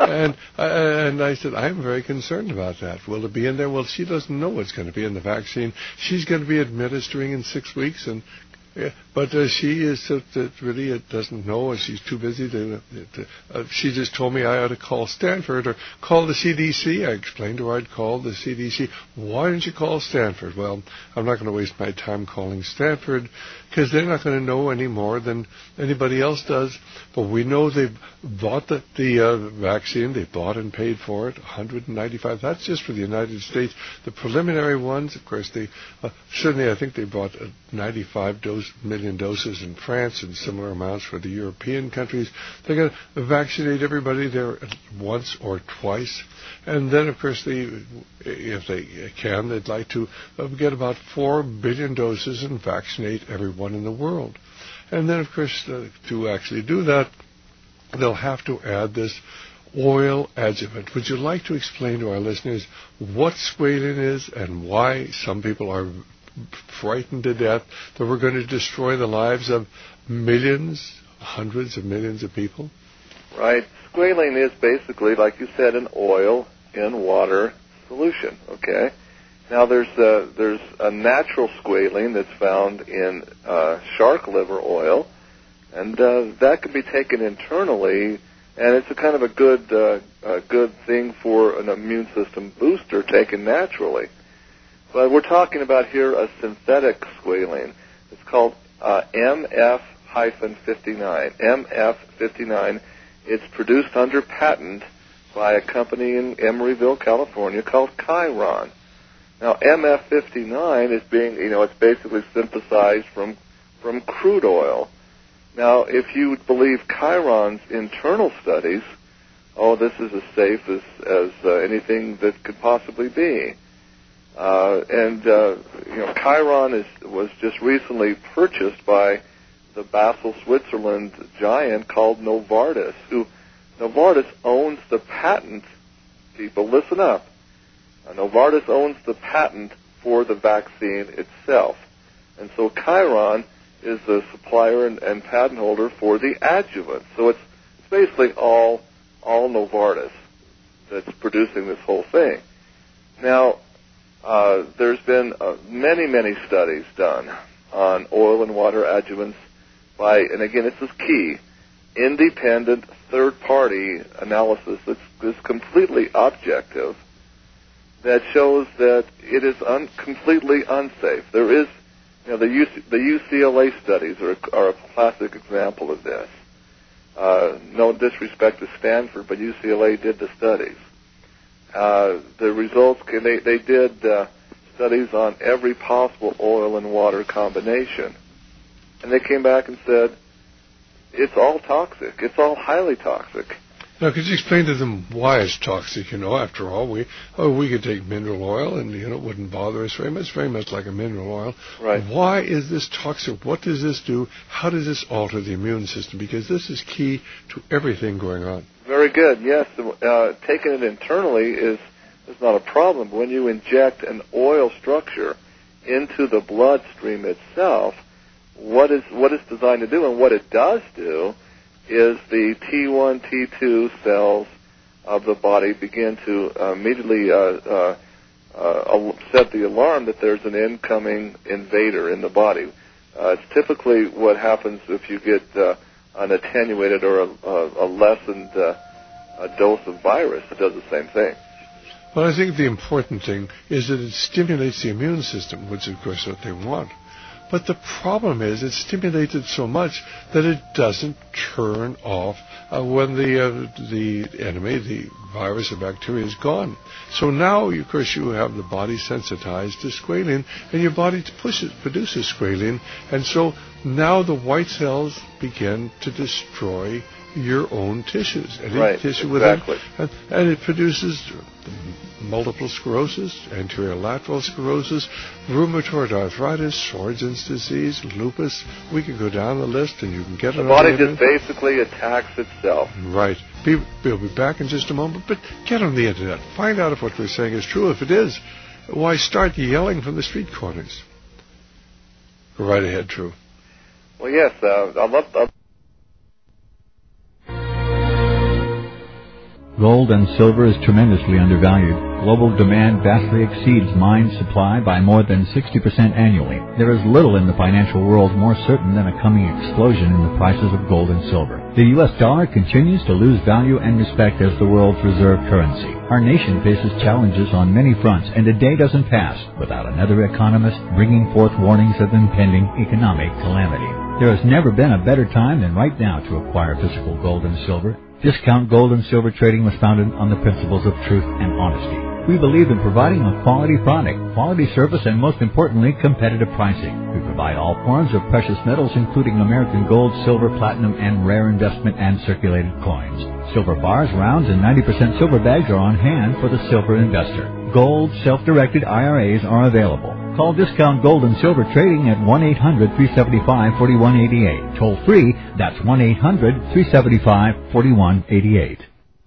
And I said, I'm very concerned about that. Will it be in there? Well, she doesn't know what's going to be in the vaccine. She's going to be administering in 6 weeks. But she is really doesn't know, and she's too busy she just told me I ought to call Stanford or call the CDC. I explained to her I'd call the CDC. Why didn't you call Stanford? Well, I'm not going to waste my time calling Stanford because they're not going to know any more than anybody else does. But we know they bought the vaccine. They bought and paid for it, 195. That's just for the United States. The preliminary ones, of course, they certainly I think they bought 95 million doses in France and similar amounts for the European countries. They're going to vaccinate everybody there once or twice. And then, of course, if they can, they'd like to get about 4 billion doses and vaccinate everyone in the world. And then, of course, to actually do that, they'll have to add this oil adjuvant. Would you like to explain to our listeners what squalene is and why some people are frightened to death that we're going to destroy the lives of millions, hundreds of millions of people? Right. Squalene is basically, like you said, an oil in water solution. Okay. Now there's a natural squalene that's found in shark liver oil, and that can be taken internally, and it's a kind of a good thing for an immune system booster taken naturally. But we're talking about here a synthetic squalene. It's called MF-59. MF-59. It's produced under patent by a company in Emeryville, California called Chiron. Now, MF-59 is being, it's basically synthesized from crude oil. Now, if you believe Chiron's internal studies, this is as safe as anything that could possibly be. Chiron was just recently purchased by the Basel, Switzerland giant called Novartis, Novartis owns the patent. People, listen up. Novartis owns the patent for the vaccine itself. And so Chiron is the supplier and patent holder for the adjuvant. So it's basically all Novartis that's producing this whole thing. Now, there's been many studies done on oil and water adjuvants by, and again, this is key, independent third-party analysis that's completely objective that shows that it is completely unsafe. There is, the UCLA studies are a classic example of this. No disrespect to Stanford, but UCLA did the studies. The results, they did studies on every possible oil and water combination. And they came back and said, it's all toxic. It's all highly toxic. Now, could you explain to them why it's toxic? After all, we could take mineral oil and, it wouldn't bother us very much like a mineral oil. Right. Why is this toxic? What does this do? How does this alter the immune system? Because this is key to everything going on. Very good. Yes, taking it internally is not a problem. When you inject an oil structure into the bloodstream itself, what it's designed to do and what it does do is the T1, T2 cells of the body begin to immediately set the alarm that there's an incoming invader in the body. It's typically what happens if you get an attenuated or a lessened dose of virus. It does the same thing. Well, I think the important thing is that it stimulates the immune system, which, of course, is what they want. But the problem is it stimulates it so much that it doesn't turn off when the enemy, the virus or bacteria, is gone. So now, of course, you have the body sensitized to squalene, and your body produces squalene, and so now the white cells begin to destroy your own tissues. Right, tissue exactly. And it produces multiple sclerosis, anterior lateral sclerosis, rheumatoid arthritis, Sjögren's disease, lupus. We can go down the list, and you can get it. The body just basically attacks itself. Right. We'll be back in just a moment, but get on the internet. Find out if what we're saying is true. If it is, why start yelling from the street corners? Go right ahead, True. Well, yes, Gold and silver is tremendously undervalued. Global demand vastly exceeds mine supply by more than 60% annually. There is little in the financial world more certain than a coming explosion in the prices of gold and silver. The U.S. dollar continues to lose value and respect as the world's reserve currency. Our nation faces challenges on many fronts, and a day doesn't pass without another economist bringing forth warnings of impending economic calamity. There has never been a better time than right now to acquire physical gold and silver. Discount Gold and Silver Trading was founded on the principles of truth and honesty. We believe in providing a quality product, quality service, and most importantly, competitive pricing. We provide all forms of precious metals, including American gold, silver, platinum, and rare investment and circulated coins. Silver bars, rounds, and 90% silver bags are on hand for the silver investor. Gold self-directed IRAs are available. Call Discount Gold and Silver Trading at 1-800-375-4188. Toll free, that's 1-800-375-4188.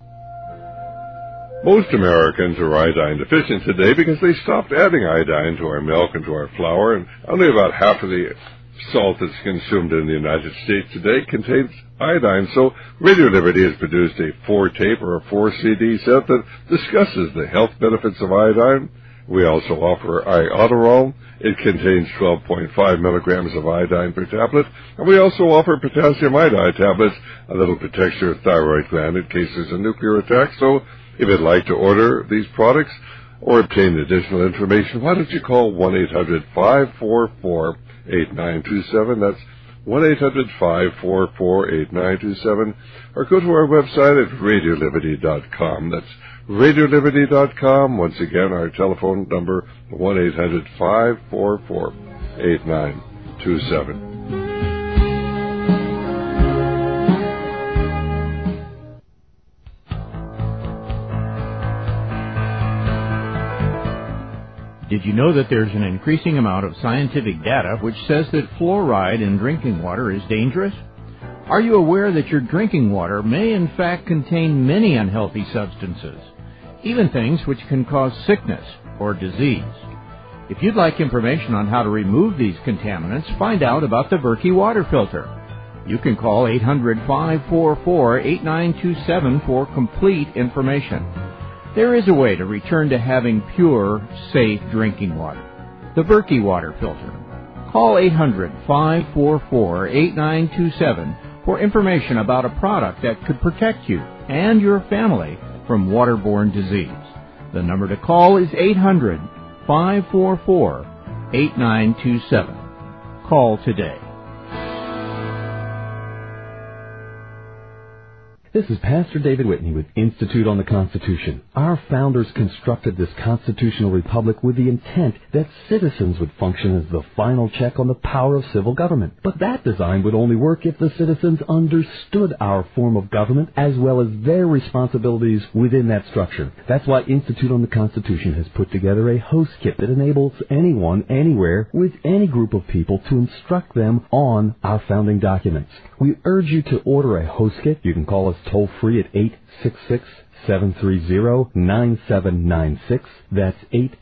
Most Americans are iodine deficient today because they stopped adding iodine to our milk and to our flour, and only about half of the salt that's consumed in the United States today contains iodine. So Radio Liberty has produced a 4-tape or a 4-CD set that discusses the health benefits of iodine. We also offer Iodoral. It contains 12.5 milligrams of iodine per tablet. And we also offer potassium iodide tablets, a little protects your thyroid gland in case there's a nuclear attack. So if you'd like to order these products or obtain additional information, why don't you call 1-800-544-8927. That's 1-800-544-8927. Or go to our website at radioliberty.com. That's radioliberty.com. Once again, our telephone number, 1-800-544-8927. Did you know that there's an increasing amount of scientific data which says that fluoride in drinking water is dangerous? Are you aware that your drinking water may in fact contain many unhealthy substances, even things which can cause sickness or disease? If you'd like information on how to remove these contaminants, find out about the Berkey water filter. You can call 800-544-8927 for complete information. There is a way to return to having pure, safe drinking water. The Berkey water filter. Call 800-544-8927 for information about a product that could protect you and your family from waterborne disease. The number to call is 800-544-8927. Call today. This is Pastor David Whitney with Institute on the Constitution. Our founders constructed this constitutional republic with the intent that citizens would function as the final check on the power of civil government. But that design would only work if the citizens understood our form of government as well as their responsibilities within that structure. That's why Institute on the Constitution has put together a host kit that enables anyone, anywhere, with any group of people to instruct them on our founding documents. We urge you to order a host kit. You can call us toll-free at 866-730-9796. That's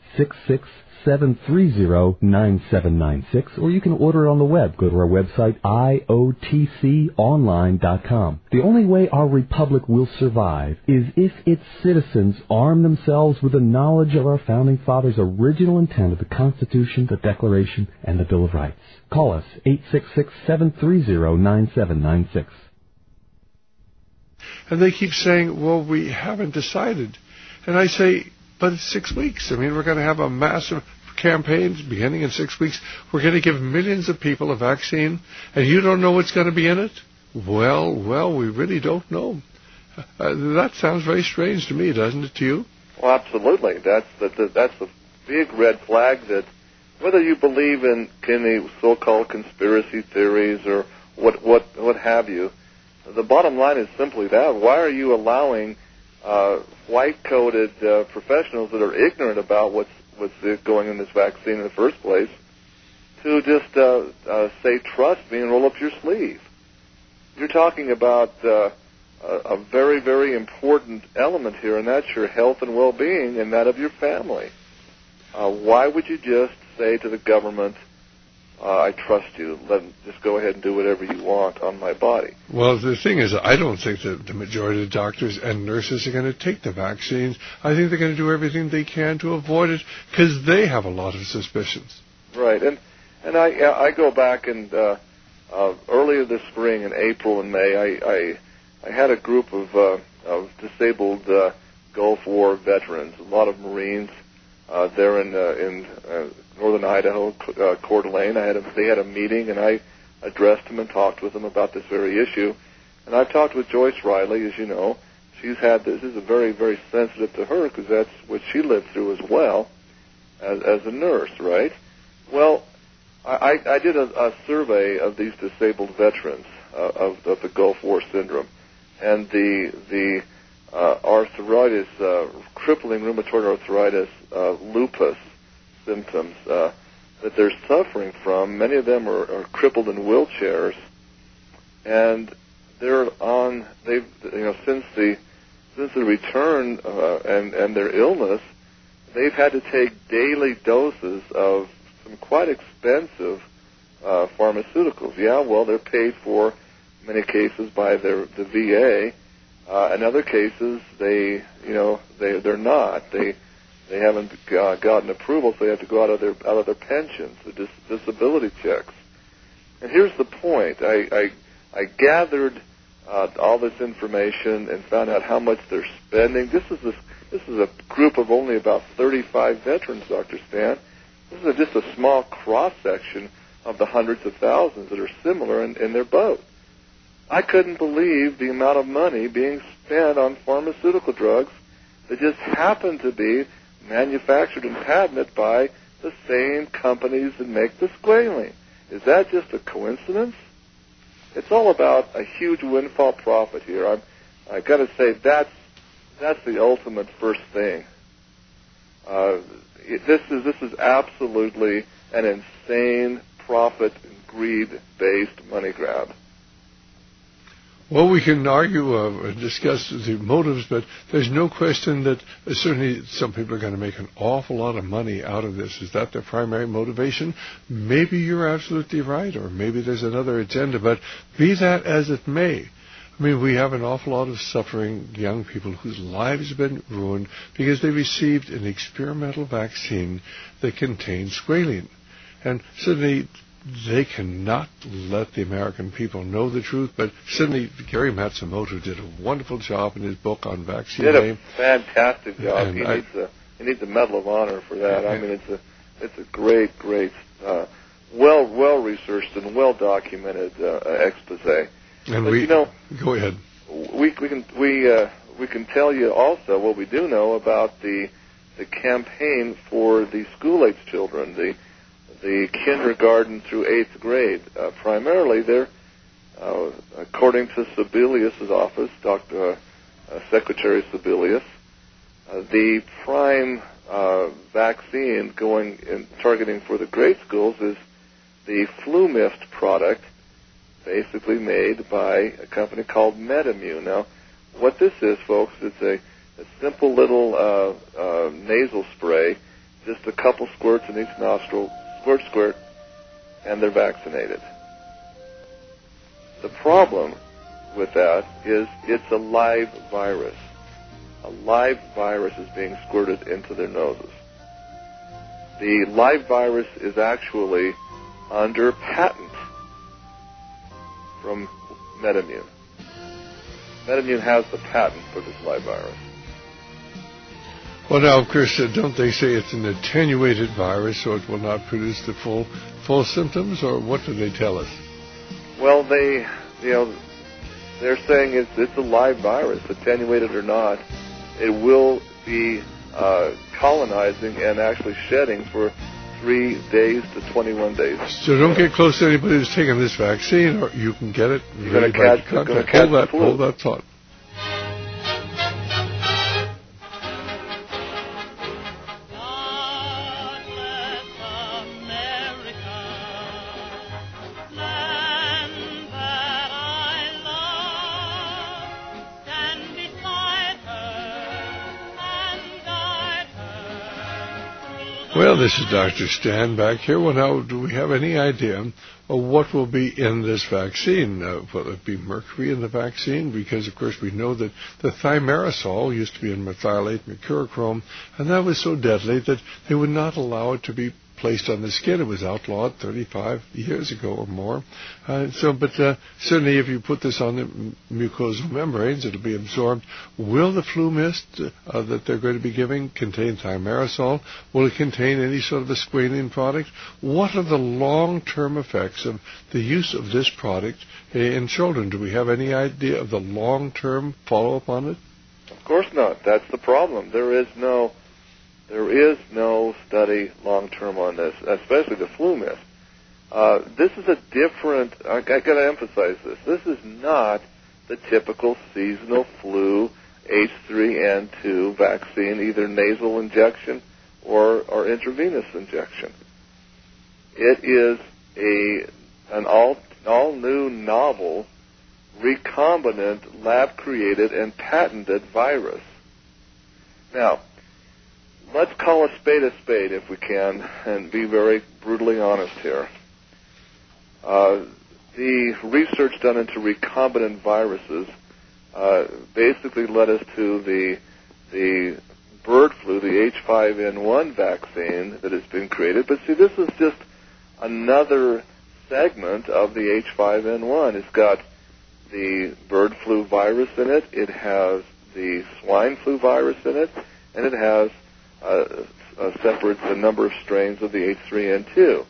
866-730-9796. Or you can order it on the web. Go to our website, iotconline.com. The only way our republic will survive is if its citizens arm themselves with the knowledge of our founding fathers' original intent of the Constitution, the Declaration, and the Bill of Rights. Call us, 866-730-9796. And they keep saying, well, we haven't decided. And I say, but it's 6 weeks. I mean, we're going to have a massive campaign beginning in 6 weeks. We're going to give millions of people a vaccine, and you don't know what's going to be in it? Well, we really don't know. That sounds very strange to me, doesn't it to you? Well, absolutely. That's the big red flag that whether you believe in any so-called conspiracy theories or what have you, the bottom line is simply that. Why are you allowing white-coated professionals that are ignorant about what's going in this vaccine in the first place to just say, trust me, and roll up your sleeve? You're talking about a very, very important element here, and that's your health and well-being and that of your family. Why would you just say to the government, I trust you. Just go ahead and do whatever you want on my body. Well, the thing is, I don't think that the majority of doctors and nurses are going to take the vaccines. I think they're going to do everything they can to avoid it because they have a lot of suspicions. Right, and I go back and earlier this spring in April and May, I had a group of disabled Gulf War veterans, a lot of Marines. There in northern Idaho, Coeur d'Alene. They had a meeting, and I addressed them and talked with them about this very issue. And I've talked with Joyce Riley, as you know. She's had this is a very, very sensitive to her because that's what she lived through as well as a nurse, right? Well, I did a survey of these disabled veterans of the Gulf War syndrome, and the arthritis, crippling rheumatoid arthritis, lupus symptoms that they're suffering from. Many of them are crippled in wheelchairs, and since the return and their illness, they've had to take daily doses of some quite expensive pharmaceuticals. Yeah, well, they're paid for in many cases by the VA. In other cases, they're not. They haven't gotten approval, so they have to go out of their pensions, the disability checks. And here's the point: I gathered all this information and found out how much they're spending. This is a group of only about 35 veterans, Dr. Stan. This is just a small cross section of the hundreds of thousands that are similar in their boat. I couldn't believe the amount of money being spent on pharmaceutical drugs that just happen to be manufactured and patented by the same companies that make the squalene. Is that just a coincidence? It's all about a huge windfall profit here. I got to say that's the ultimate first thing. This is absolutely an insane profit and greed-based money grab. Well, we can argue and discuss the motives, but there's no question that certainly some people are going to make an awful lot of money out of this. Is that their primary motivation? Maybe you're absolutely right, or maybe there's another agenda, but be that as it may, I mean, we have an awful lot of suffering young people whose lives have been ruined because they received an experimental vaccine that contains squalene. And certainly they cannot let the American people know the truth, but certainly Gary Matsumoto did a wonderful job in his book on vaccine. He did a fantastic job. He needs a Medal of Honor for that. I mean, it's a great, well researched and well documented expose. And but, go ahead. We can tell you also what we do know about the campaign for the school-age children, the kindergarten through 8th grade. Primarily, they're, according to Sebelius' office, Secretary Sebelius, the prime vaccine targeting for the grade schools is the FluMist product, basically made by a company called MedImmune. Now, what this is, folks, it's a simple little nasal spray, just a couple squirts in each nostril, squirt, and they're vaccinated. The problem with that is it's a live virus. A live virus is being squirted into their noses. The live virus is actually under patent from MedImmune. MedImmune has the patent for this live virus. Well, now, of course, don't they say it's an attenuated virus, so it will not produce the full symptoms, or what do they tell us? Well, they're saying it's a live virus, attenuated or not. It will be colonizing and actually shedding for 3 days to 21 days. So don't get close to anybody who's taken this vaccine, or you can get it. You're going to catch the flu. Hold that thought. Well, this is Dr. Stan back here. Well, now, do we have any idea of what will be in this vaccine? Will it be mercury in the vaccine? Because, of course, we know that the thimerosal used to be in methylate mercurochrome, and that was so deadly that they would not allow it to be placed on the skin. It was outlawed 35 years ago or more. But certainly if you put this on the mucosal membranes, it'll be absorbed. Will the flu mist that they're going to be giving contain thimerosal? Will it contain any sort of a squalene product? What are the long-term effects of the use of this product in children? Do we have any idea of the long-term follow-up on it? Of course not. That's the problem. There is no study long-term on this, especially the flu mist. This is a different, I got to emphasize this, this is not the typical seasonal flu H3N2 vaccine, either nasal injection or intravenous injection. It is an all-new, novel, recombinant, lab-created, and patented virus. Now, let's call a spade if we can, and be very brutally honest here. The research done into recombinant viruses basically led us to the bird flu, the H5N1 vaccine that has been created. But see, this is just another segment of the H5N1. It's got the bird flu virus in it, it has the swine flu virus in it, and it has separates a number of strains of the H3N2.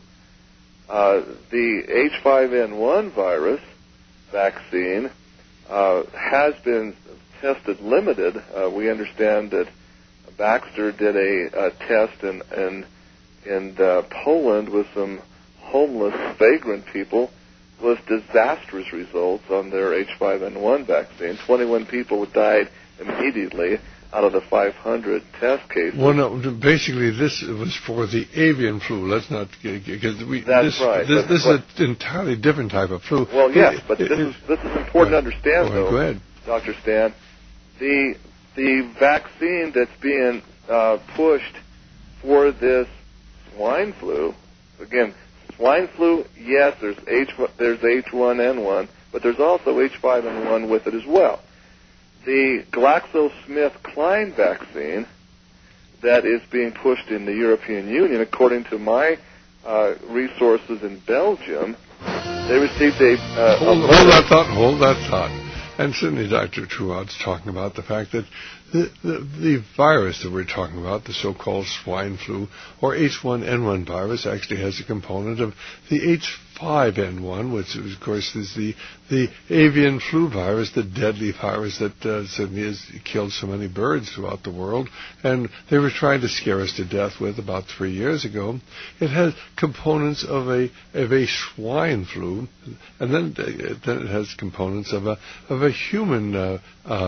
The H5N1 virus vaccine has been tested limited. We understand that Baxter did a test in Poland with some homeless vagrant people with disastrous results on their H5N1 vaccine. 21 people died immediately out of the 500 test cases. Well, no, basically this was for the avian flu. Let's not, because That's right. This is an entirely different type of flu. Well, yes, but this is important to understand, though, go ahead. Dr. Stan. The vaccine that's being pushed for this swine flu, again, swine flu, yes, there's H1N1, but there's also H5N1 with it as well. The GlaxoSmithKline vaccine that is being pushed in the European Union, according to my resources in Belgium, they received Hold that thought. And certainly Dr. Truott's talking about the fact that the virus that we're talking about, the so-called swine flu or H1N1 virus, actually has a component of the H5N1, which of course is the avian flu virus, the deadly virus that certainly has killed so many birds throughout the world, and they were trying to scare us to death with about 3 years ago. It has components of a swine flu, and then it has components of a human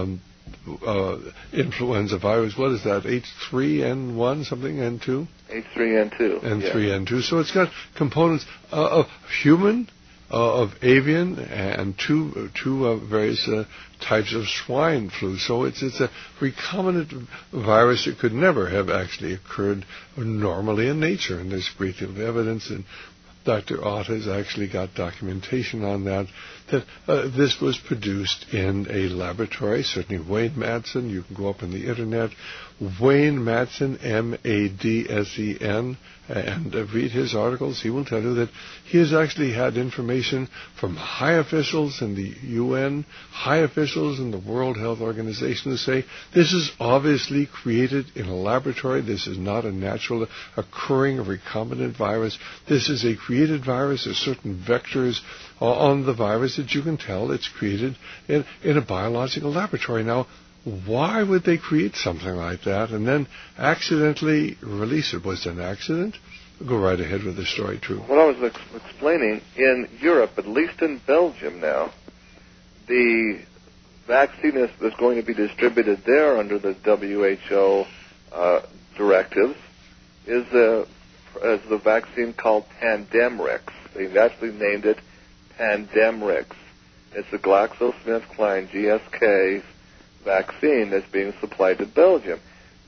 influenza virus. What is that? H3N1 something, N2? H3N2. N3N2. So it's got components of human, of avian, and two various types of swine flu. So it's a recombinant virus that could never have actually occurred normally in nature. And there's a great deal of evidence, and Dr. Ott has actually got documentation on that this was produced in a laboratory. Certainly Wayne Madsen, you can go up on the internet, Wayne Madsen, Madsen, and read his articles. He will tell you that he has actually had information from high officials in the UN, high officials in the World Health Organization who say this is obviously created in a laboratory. This is not a natural occurring recombinant virus. This is a created virus. There's certain vectors on the virus that you can tell it's created in a biological laboratory. Now, why would they create something like that and then accidentally release it? Was it an accident? Go right ahead with the story, True. What I was explaining, in Europe, at least in Belgium now, the vaccine that's going to be distributed there under the WHO directives is the vaccine called Pandemrix. They've actually named it Pandemrix. It's the GlaxoSmithKline GSK vaccine that's being supplied to Belgium.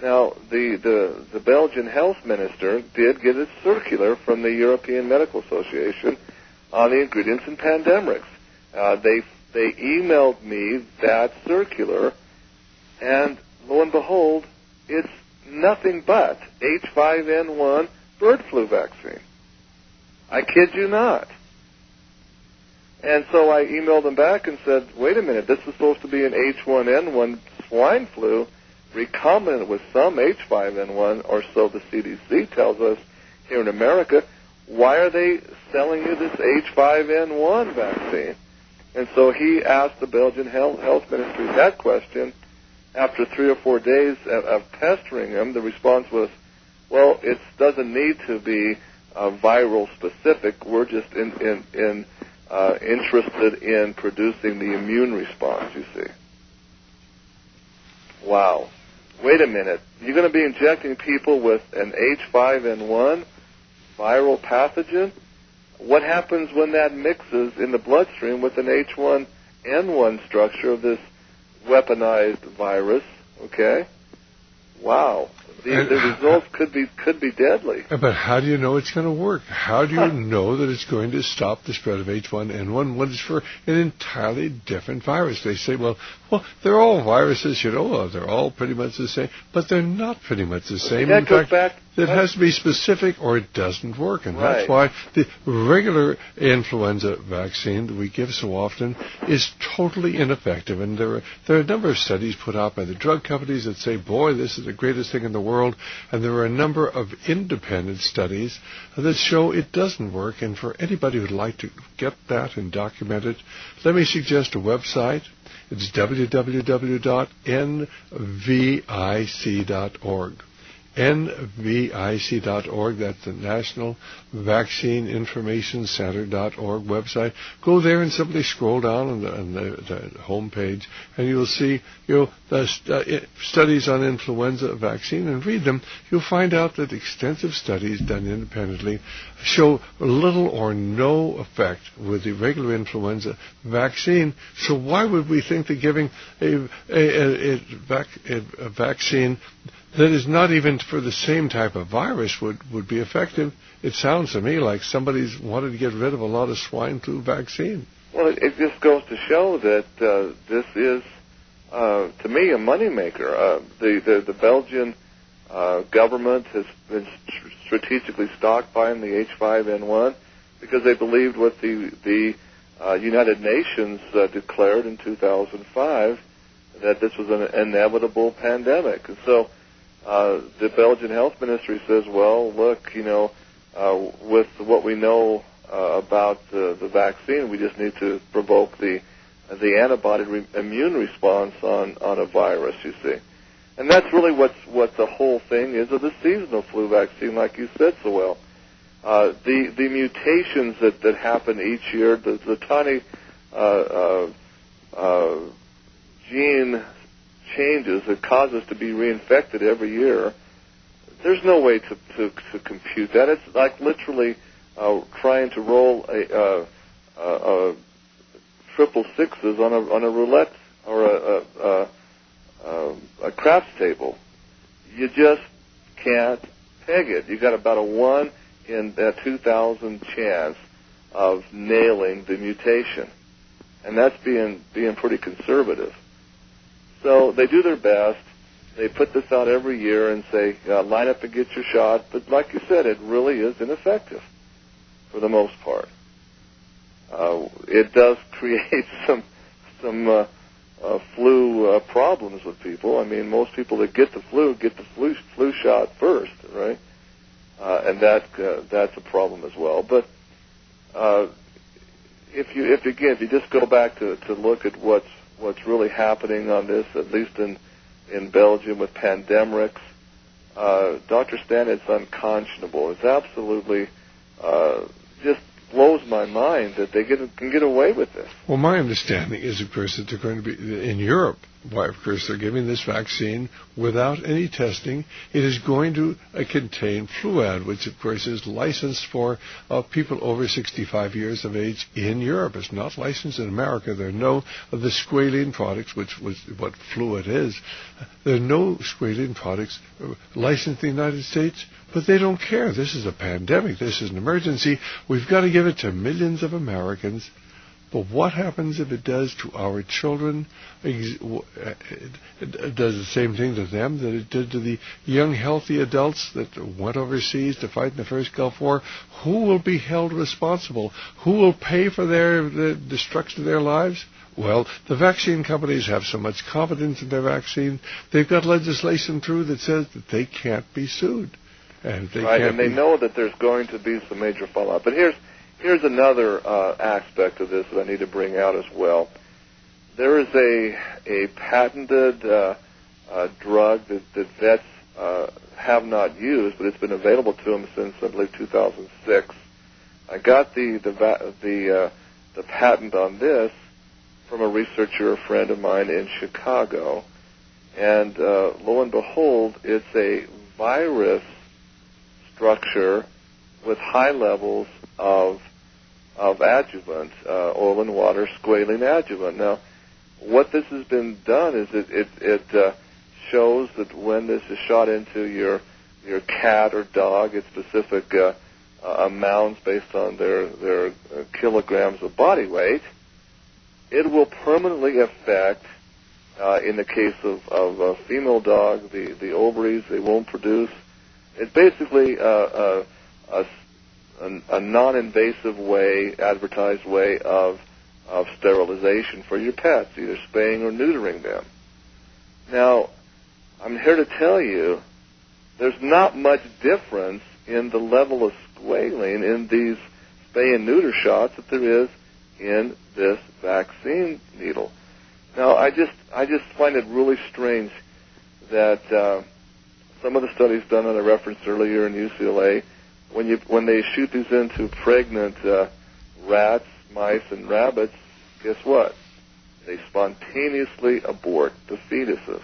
Now, the Belgian health minister did get a circular from the European Medical Association on the ingredients in Pandemrix. They emailed me that circular, and lo and behold, it's nothing but H5N1 bird flu vaccine. I kid you not. And so I emailed them back and said, wait a minute, this is supposed to be an H1N1 swine flu recombinant with some H5N1, or so the CDC tells us here in America. Why are they selling you this H5N1 vaccine? And so he asked the Belgian health ministry that question. After 3 or 4 days of pestering him, the response was, well, it doesn't need to be viral specific. We're just interested in producing the immune response, you see. Wow. Wait a minute. You're going to be injecting people with an H5N1 viral pathogen? What happens when that mixes in the bloodstream with an H1N1 structure of this weaponized virus? Okay? Wow. The results could be deadly. But how do you know it's going to work? How do you know that it's going to stop the spread of H1N1 when it's for an entirely different virus? They say, well, they're all viruses, they're all pretty much the same, but they're not pretty much the same. In fact, it has to be specific or it doesn't work. And that's why the regular influenza vaccine that we give so often is totally ineffective. And there are a number of studies put out by the drug companies that say, boy, this is the greatest thing in the world. And there are a number of independent studies that show it doesn't work. And for anybody who'd like to get that and document it, let me suggest a website. It's www.nvic.org. NVIC.org, that's the National Vaccine Information Center.org website. Go there and simply scroll down on the home page, and you'll see the studies on influenza vaccine, and read them. You'll find out that extensive studies done independently show little or no effect with the regular influenza vaccine. So why would we think that giving a vaccine that is not even for the same type of virus would be effective? It sounds to me like somebody's wanted to get rid of a lot of swine flu vaccine. Well, it just goes to show that this is, to me, a moneymaker. The Belgian government has been strategically stockpiling the H5N1 because they believed what the United Nations declared in 2005, that this was an inevitable pandemic. And so the Belgian health ministry says, well, look, with what we know about the vaccine, we just need to provoke the antibody immune response on a virus, you see. And that's really what the whole thing is of the seasonal flu vaccine, like you said so well. The mutations that happen each year, the tiny gene changes that cause us to be reinfected every year, there's no way to compute that. It's like literally trying to roll a triple sixes on a roulette or a craps table. You just can't peg it. You got about a 1 in 2,000 chance of nailing the mutation, and that's being pretty conservative. So they do their best. They put this out every year and say, line up and get your shot. But like you said, it really is ineffective for the most part. It does create some flu problems with people. I mean, most people that get the flu flu shot first, right? And that's a problem as well. But if you just go back to look at what's really happening on this, at least in Belgium with Pandemrix, Dr. Stan, it's unconscionable. It's absolutely just blows my mind that they can get away with this. Well, my understanding is, of course, that they're going to be in Europe. Why, of course, they're giving this vaccine without any testing. It is going to contain Fluad, which, of course, is licensed for people over 65 years of age in Europe. It's not licensed in America. There are no of the squalene products, which was what Fluad is. There are no squalene products licensed in the United States, but they don't care. This is a pandemic. This is an emergency. We've got to give it to millions of Americans. But what happens if it does to our children? It does the same thing to them that it did to the young, healthy adults that went overseas to fight in the first Gulf War. Who will be held responsible? Who will pay for the destruction of their lives? Well, the vaccine companies have so much confidence in their vaccine, they've got legislation through that says that they can't be sued. And they know that there's going to be some major fallout. But here's another aspect of this that I need to bring out as well. There is a patented drug that vets have not used, but it's been available to them since, I believe, 2006. I got the patent on this from a researcher, a friend of mine in Chicago, and lo and behold, it's a virus structure with high levels of adjuvant, oil and water squalene adjuvant. Now, what this has been done is it shows that when this is shot into your cat or dog at specific amounts based on their kilograms of body weight, it will permanently affect, in the case of a female dog, the ovaries. They won't produce. It's basically a non-invasive way, advertised way of sterilization for your pets, either spaying or neutering them. Now, I'm here to tell you there's not much difference in the level of squalene in these spay and neuter shots that there is in this vaccine needle. Now, I just find it really strange that some of the studies done that I referenced earlier in UCLA, when they shoot these into pregnant rats, mice, and rabbits, guess what? They spontaneously abort the fetuses.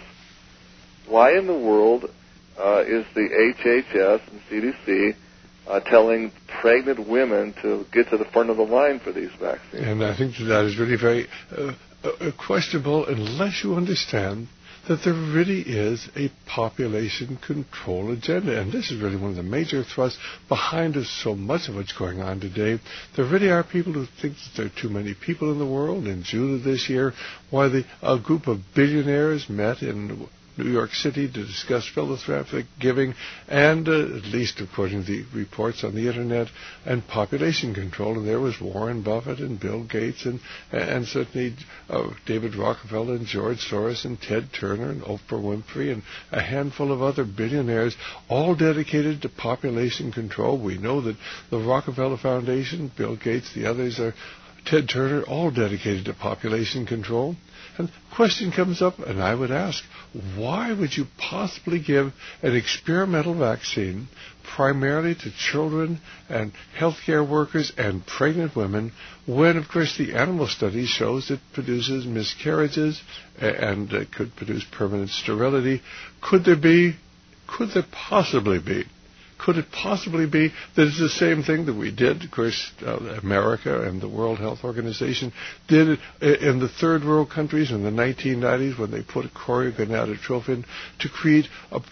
Why in the world is the HHS and CDC telling pregnant women to get to the front of the line for these vaccines? And I think that is really very questionable unless you understand that there really is a population control agenda. And this is really one of the major thrusts behind us, so much of what's going on today. There really are people who think that there are too many people in the world. In June of this year, a group of billionaires met in New York City to discuss philanthropic giving and, at least according to the reports on the Internet, and population control. And there was Warren Buffett and Bill Gates and certainly David Rockefeller and George Soros and Ted Turner and Oprah Winfrey and a handful of other billionaires, all dedicated to population control. We know that the Rockefeller Foundation, Bill Gates, the others are Ted Turner, all dedicated to population control. And the question comes up, and I would ask, why would you possibly give an experimental vaccine primarily to children and healthcare workers and pregnant women when, of course, the animal study shows it produces miscarriages and could produce permanent sterility? Could there possibly be Could it possibly be that it's the same thing that we did, of course, America and the World Health Organization did it in the third world countries in the 1990s when they put choriogonadotropin to create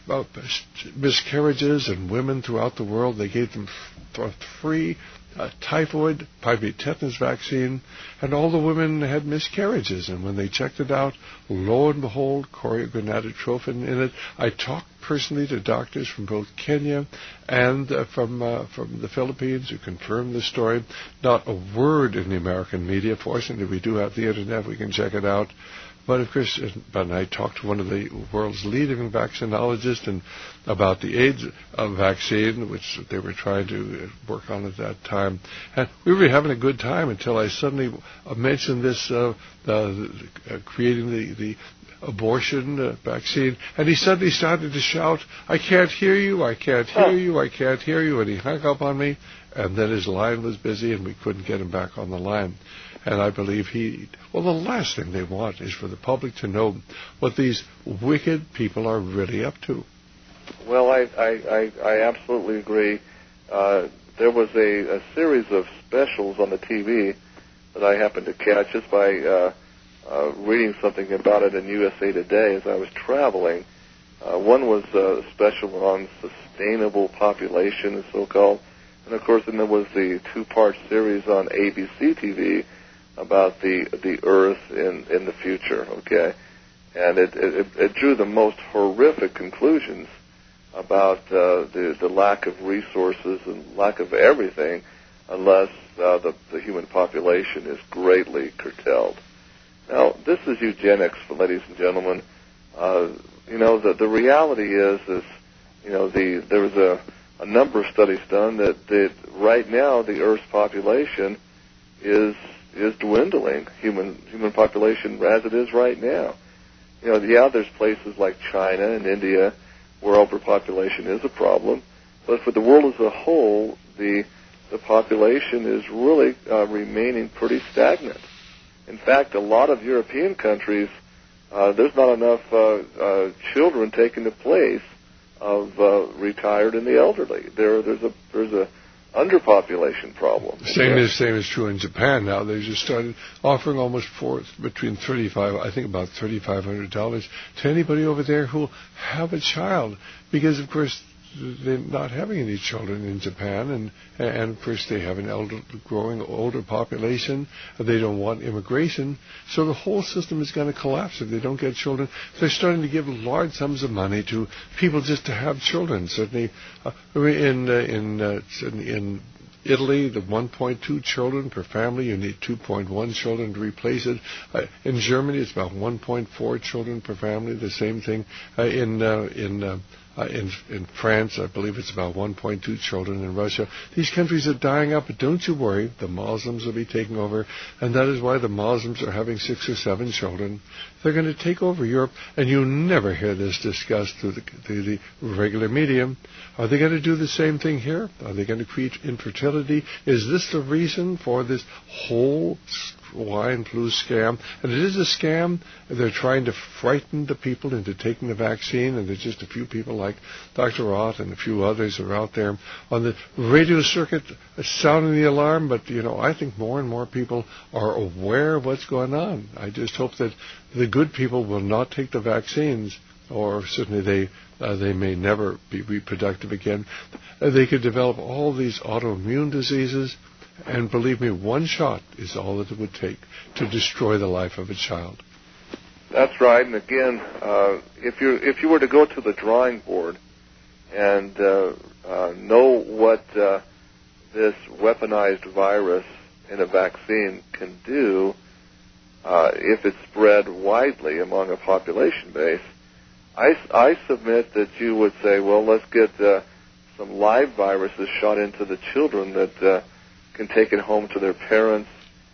miscarriages in women throughout the world. They gave them free typhoid, pipette tetanus vaccine, and all the women had miscarriages. And when they checked it out, lo and behold, choriogonadotropin in it. I talked personally to doctors from both Kenya and from the Philippines who confirmed the story. Not a word in the American media. Fortunately, we do have the Internet. We can check it out. But of course, I talked to one of the world's leading vaccinologists and about the AIDS vaccine, which they were trying to work on at that time. And we were having a good time until I suddenly mentioned this, creating the abortion vaccine. And he suddenly started to shout, "I can't hear you, I can't hear you, I can't hear you." And he hung up on me. And then his line was busy and we couldn't get him back on the line. And I believe the last thing they want is for the public to know what these wicked people are really up to. Well, I absolutely agree. There was a series of specials on the TV that I happened to catch just by reading something about it in USA Today as I was traveling. One was a special on sustainable population, so-called. And, of course, then there was the two-part series on ABC TV about the Earth in the future, okay? And it drew the most horrific conclusions about the lack of resources and lack of everything unless the human population is greatly curtailed. Now, this is eugenics, ladies and gentlemen. The reality is there was a number of studies done that right now the Earth's population is dwindling, human population as it is right now. There's places like China and India where overpopulation is a problem, but for the world as a whole, the population is really remaining pretty stagnant. In fact, a lot of European countries, there's not enough children taking the place of retired and the elderly. There's a underpopulation problem. Same is true in Japan now. They just started offering almost between about $3,500 to anybody over there who'll have a child, because of course they're not having any children in Japan, and of course they have an growing older population. They don't want immigration, so the whole system is going to collapse if they don't get children. They're starting to give large sums of money to people just to have children. Certainly, in Italy, the 1.2 children per family, you need 2.1 children to replace it. In Germany, it's about 1.4 children per family. The same thing in France, I believe it's about 1.2 children. In Russia, these countries are dying up, but don't you worry, the Muslims will be taking over, and that is why the Muslims are having 6 or 7 children. They're going to take over Europe, and you never hear this discussed through the regular media. Are they going to do the same thing here? Are they going to create infertility? Is this the reason for this whole swine flu scam? And it is a scam. They're trying to frighten the people into taking the vaccine, and there's just a few people like Dr. Ott and a few others are out there on the radio circuit sounding the alarm, but I think more and more people are aware of what's going on. I just hope that the good people will not take the vaccines, or certainly they may never be reproductive again. They could develop all these autoimmune diseases, and believe me, one shot is all that it would take to destroy the life of a child. That's right. And again, if you were to go to the drawing board and know what this weaponized virus in a vaccine can do, if it's spread widely among a population base, I submit that you would say, well, let's get some live viruses shot into the children that can take it home to their parents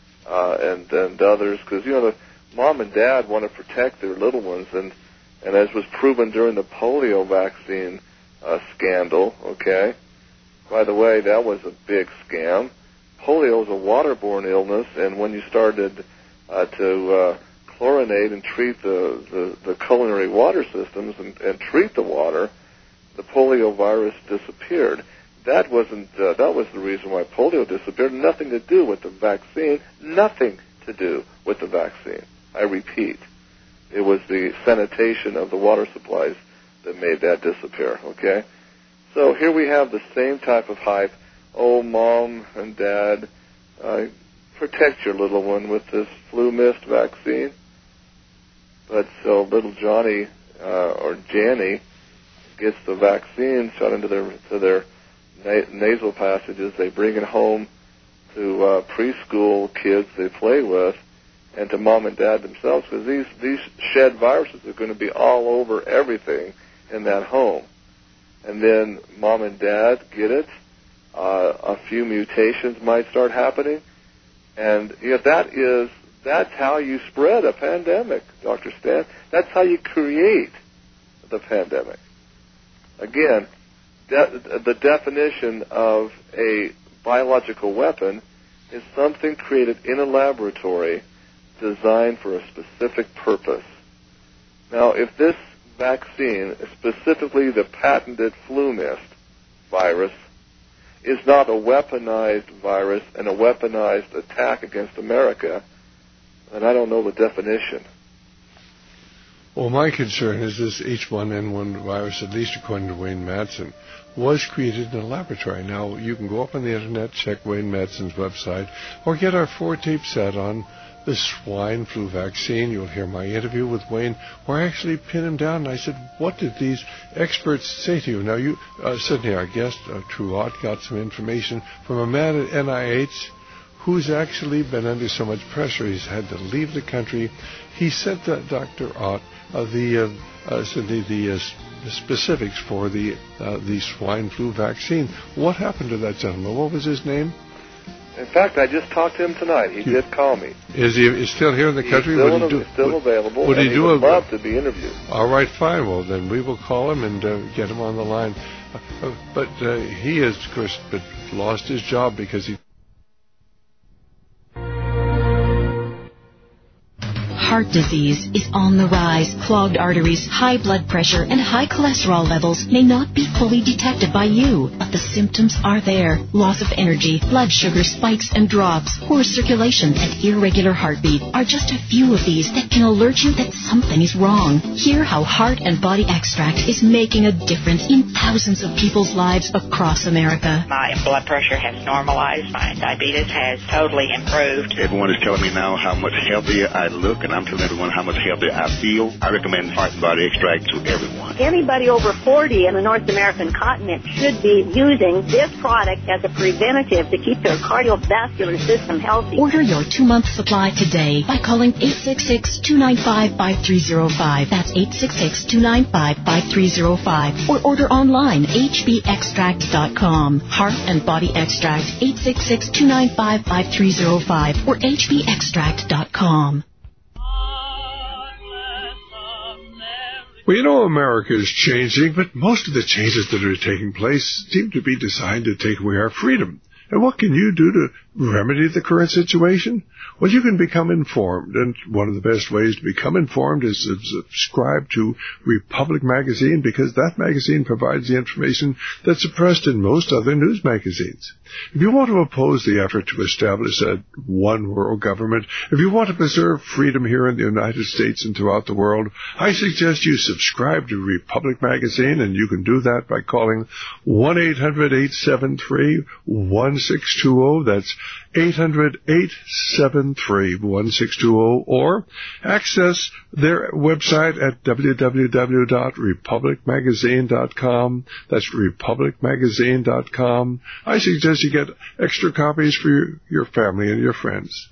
and others, because the mom and dad want to protect their little ones, and as was proven during the polio vaccine scandal, okay? By the way, that was a big scam. Polio is a waterborne illness, and when you started to chlorinate and treat the culinary water systems and treat the water, the polio virus disappeared. That was the reason why polio disappeared. Nothing to do with the vaccine. Nothing to do with the vaccine. I repeat, it was the sanitation of the water supplies that made that disappear, okay? So here we have the same type of hype. Oh, mom and dad, protect your little one with this flu mist vaccine. But so little Johnny or Janny gets the vaccine shot into their nasal passages. They bring it home to preschool kids they play with, and to mom and dad themselves, because these shed viruses are going to be all over everything in that home. And then mom and dad get it. A few mutations might start happening, and that's how you spread a pandemic, Dr. Stan. That's how you create the pandemic. Again, the definition of a biological weapon is something created in a laboratory designed for a specific purpose. Now, if this vaccine, specifically the patented FluMist virus, is not a weaponized virus and a weaponized attack against America, then I don't know the definition. Well, my concern is this H1N1 virus, at least according to Wayne Madsen, was created in a laboratory. Now, you can go up on the Internet, check Wayne Madsen's website, or get our 4-tape set on the swine flu vaccine. You'll hear my interview with Wayne, where I actually pinned him down, and I said, what did these experts say to you? Now, you, Sydney, our guest, Truott, got some information from a man at NIH who's actually been under so much pressure he's had to leave the country. He sent Dr. Ott the specifics for the swine flu vaccine. What happened to that gentleman? What was his name? In fact, I just talked to him tonight. He did call me. Is he still here in the country? He's still available. Would he do? Would love to be interviewed. All right, fine. Well, then we will call him and get him on the line. But he has, of course, lost his job because he. Heart disease is on the rise. Clogged arteries, high blood pressure, and high cholesterol levels may not be fully detected by you, but the symptoms are there. Loss of energy, blood sugar spikes and drops, poor circulation, and irregular heartbeat are just a few of these that can alert you that something is wrong. Hear how Heart and Body Extract is making a difference in thousands of people's lives across America. My blood pressure has normalized. My diabetes has totally improved. Everyone is telling me now how much healthier I look, and I'm telling everyone how much healthier I feel. I recommend Heart and Body Extract to everyone. Anybody over 40 in the North American continent should be using this product as a preventative to keep their cardiovascular system healthy. Order your 2-month supply today by calling 866-295-5305. That's 866-295-5305. Or order online, hbextract.com. Heart and Body Extract, 866-295-5305 or hbextract.com. Well, you know, America is changing, but most of the changes that are taking place seem to be designed to take away our freedom. And what can you do to remedy the current situation? Well, you can become informed, and one of the best ways to become informed is to subscribe to Republic Magazine, because that magazine provides the information that's suppressed in most other news magazines. If you want to oppose the effort to establish a one-world government, if you want to preserve freedom here in the United States and throughout the world, I suggest you subscribe to Republic Magazine, and you can do that by calling 1-800-873-1620. That's 800-873-1620, or access their website at www.republicmagazine.com. That's republicmagazine.com. I suggest you get extra copies for your family and your friends.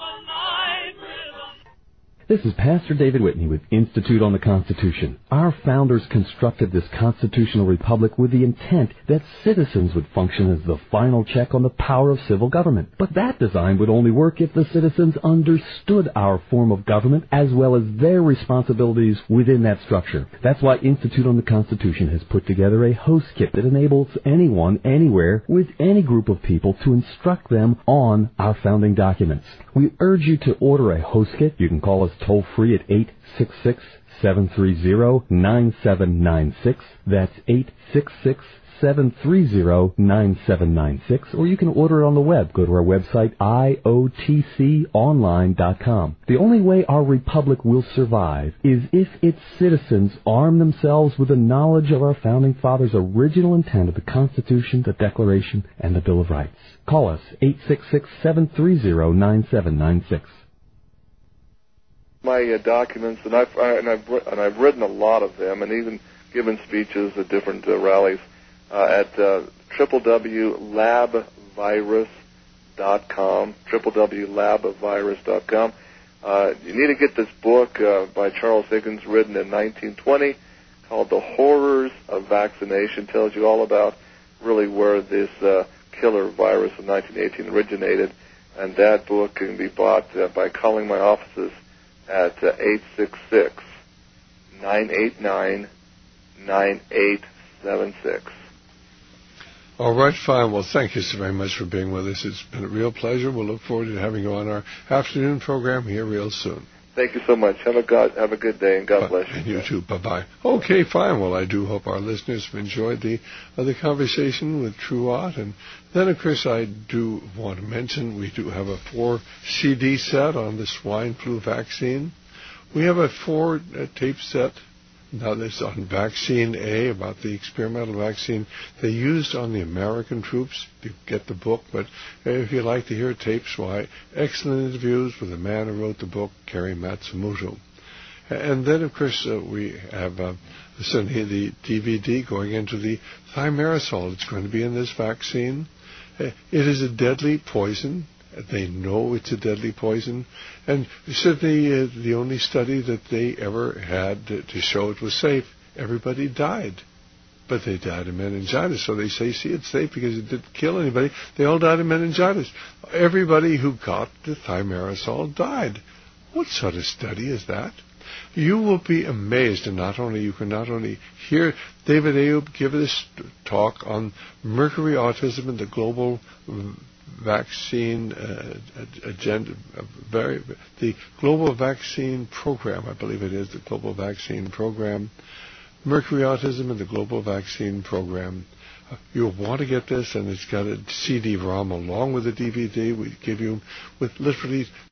This is Pastor David Whitney with Institute on the Constitution. Our founders constructed this constitutional republic with the intent that citizens would function as the final check on the power of civil government. But that design would only work if the citizens understood our form of government as well as their responsibilities within that structure. That's why Institute on the Constitution has put together a host kit that enables anyone, anywhere, with any group of people to instruct them on our founding documents. We urge you to order a host kit. You can call us toll-free at 866-730-9796. That's 866-730-9796. Or you can order it on the web. Go to our website, iotconline.com. The only way our republic will survive is if its citizens arm themselves with the knowledge of our founding fathers' original intent of the Constitution, the Declaration, and the Bill of Rights. Call us, 866-730-9796. My documents, and I've written a lot of them, and even given speeches at different rallies at www.labvirus.com. www.labvirus.com. You need to get this book by Charles Higgins, written in 1920, called "The Horrors of Vaccination." Tells you all about really where this killer virus of 1918 originated, and that book can be bought by calling my offices at 866-989-9876. All right, fine. Well, thank you so very much for being with us. It's been a real pleasure. We'll look forward to having you on our afternoon program here real soon. Thank you so much. Have a good day, and God bless you. And you too. Bye-bye. Okay, fine. Well, I do hope our listeners have enjoyed the conversation with Truott. And then, of course, I do want to mention we do have a 4-CD set on the swine flu vaccine. We have a 4-tape set. Now, this on Vaccine A, about the experimental vaccine they used on the American troops. You get the book, but if you'd like to hear tapes, why, excellent interviews with the man who wrote the book, Kerry Matsumoto. And then, of course, we have certainly the DVD going into the thimerosal. It's going to be in this vaccine. It is a deadly poison. They know it's a deadly poison, and certainly the only study that they ever had to show it was safe, everybody died. But they died of meningitis, so they say, see, it's safe because it didn't kill anybody. They all died of meningitis. Everybody who got the thimerosal died. What sort of study is that? You will be amazed, and you can not only hear David Ayub give this talk on mercury autism and the global vaccine agenda, the global vaccine program, I believe it is, the global vaccine program, mercury autism and the global vaccine program. You'll want to get this, and it's got a CD-ROM along with the DVD. We give you with literally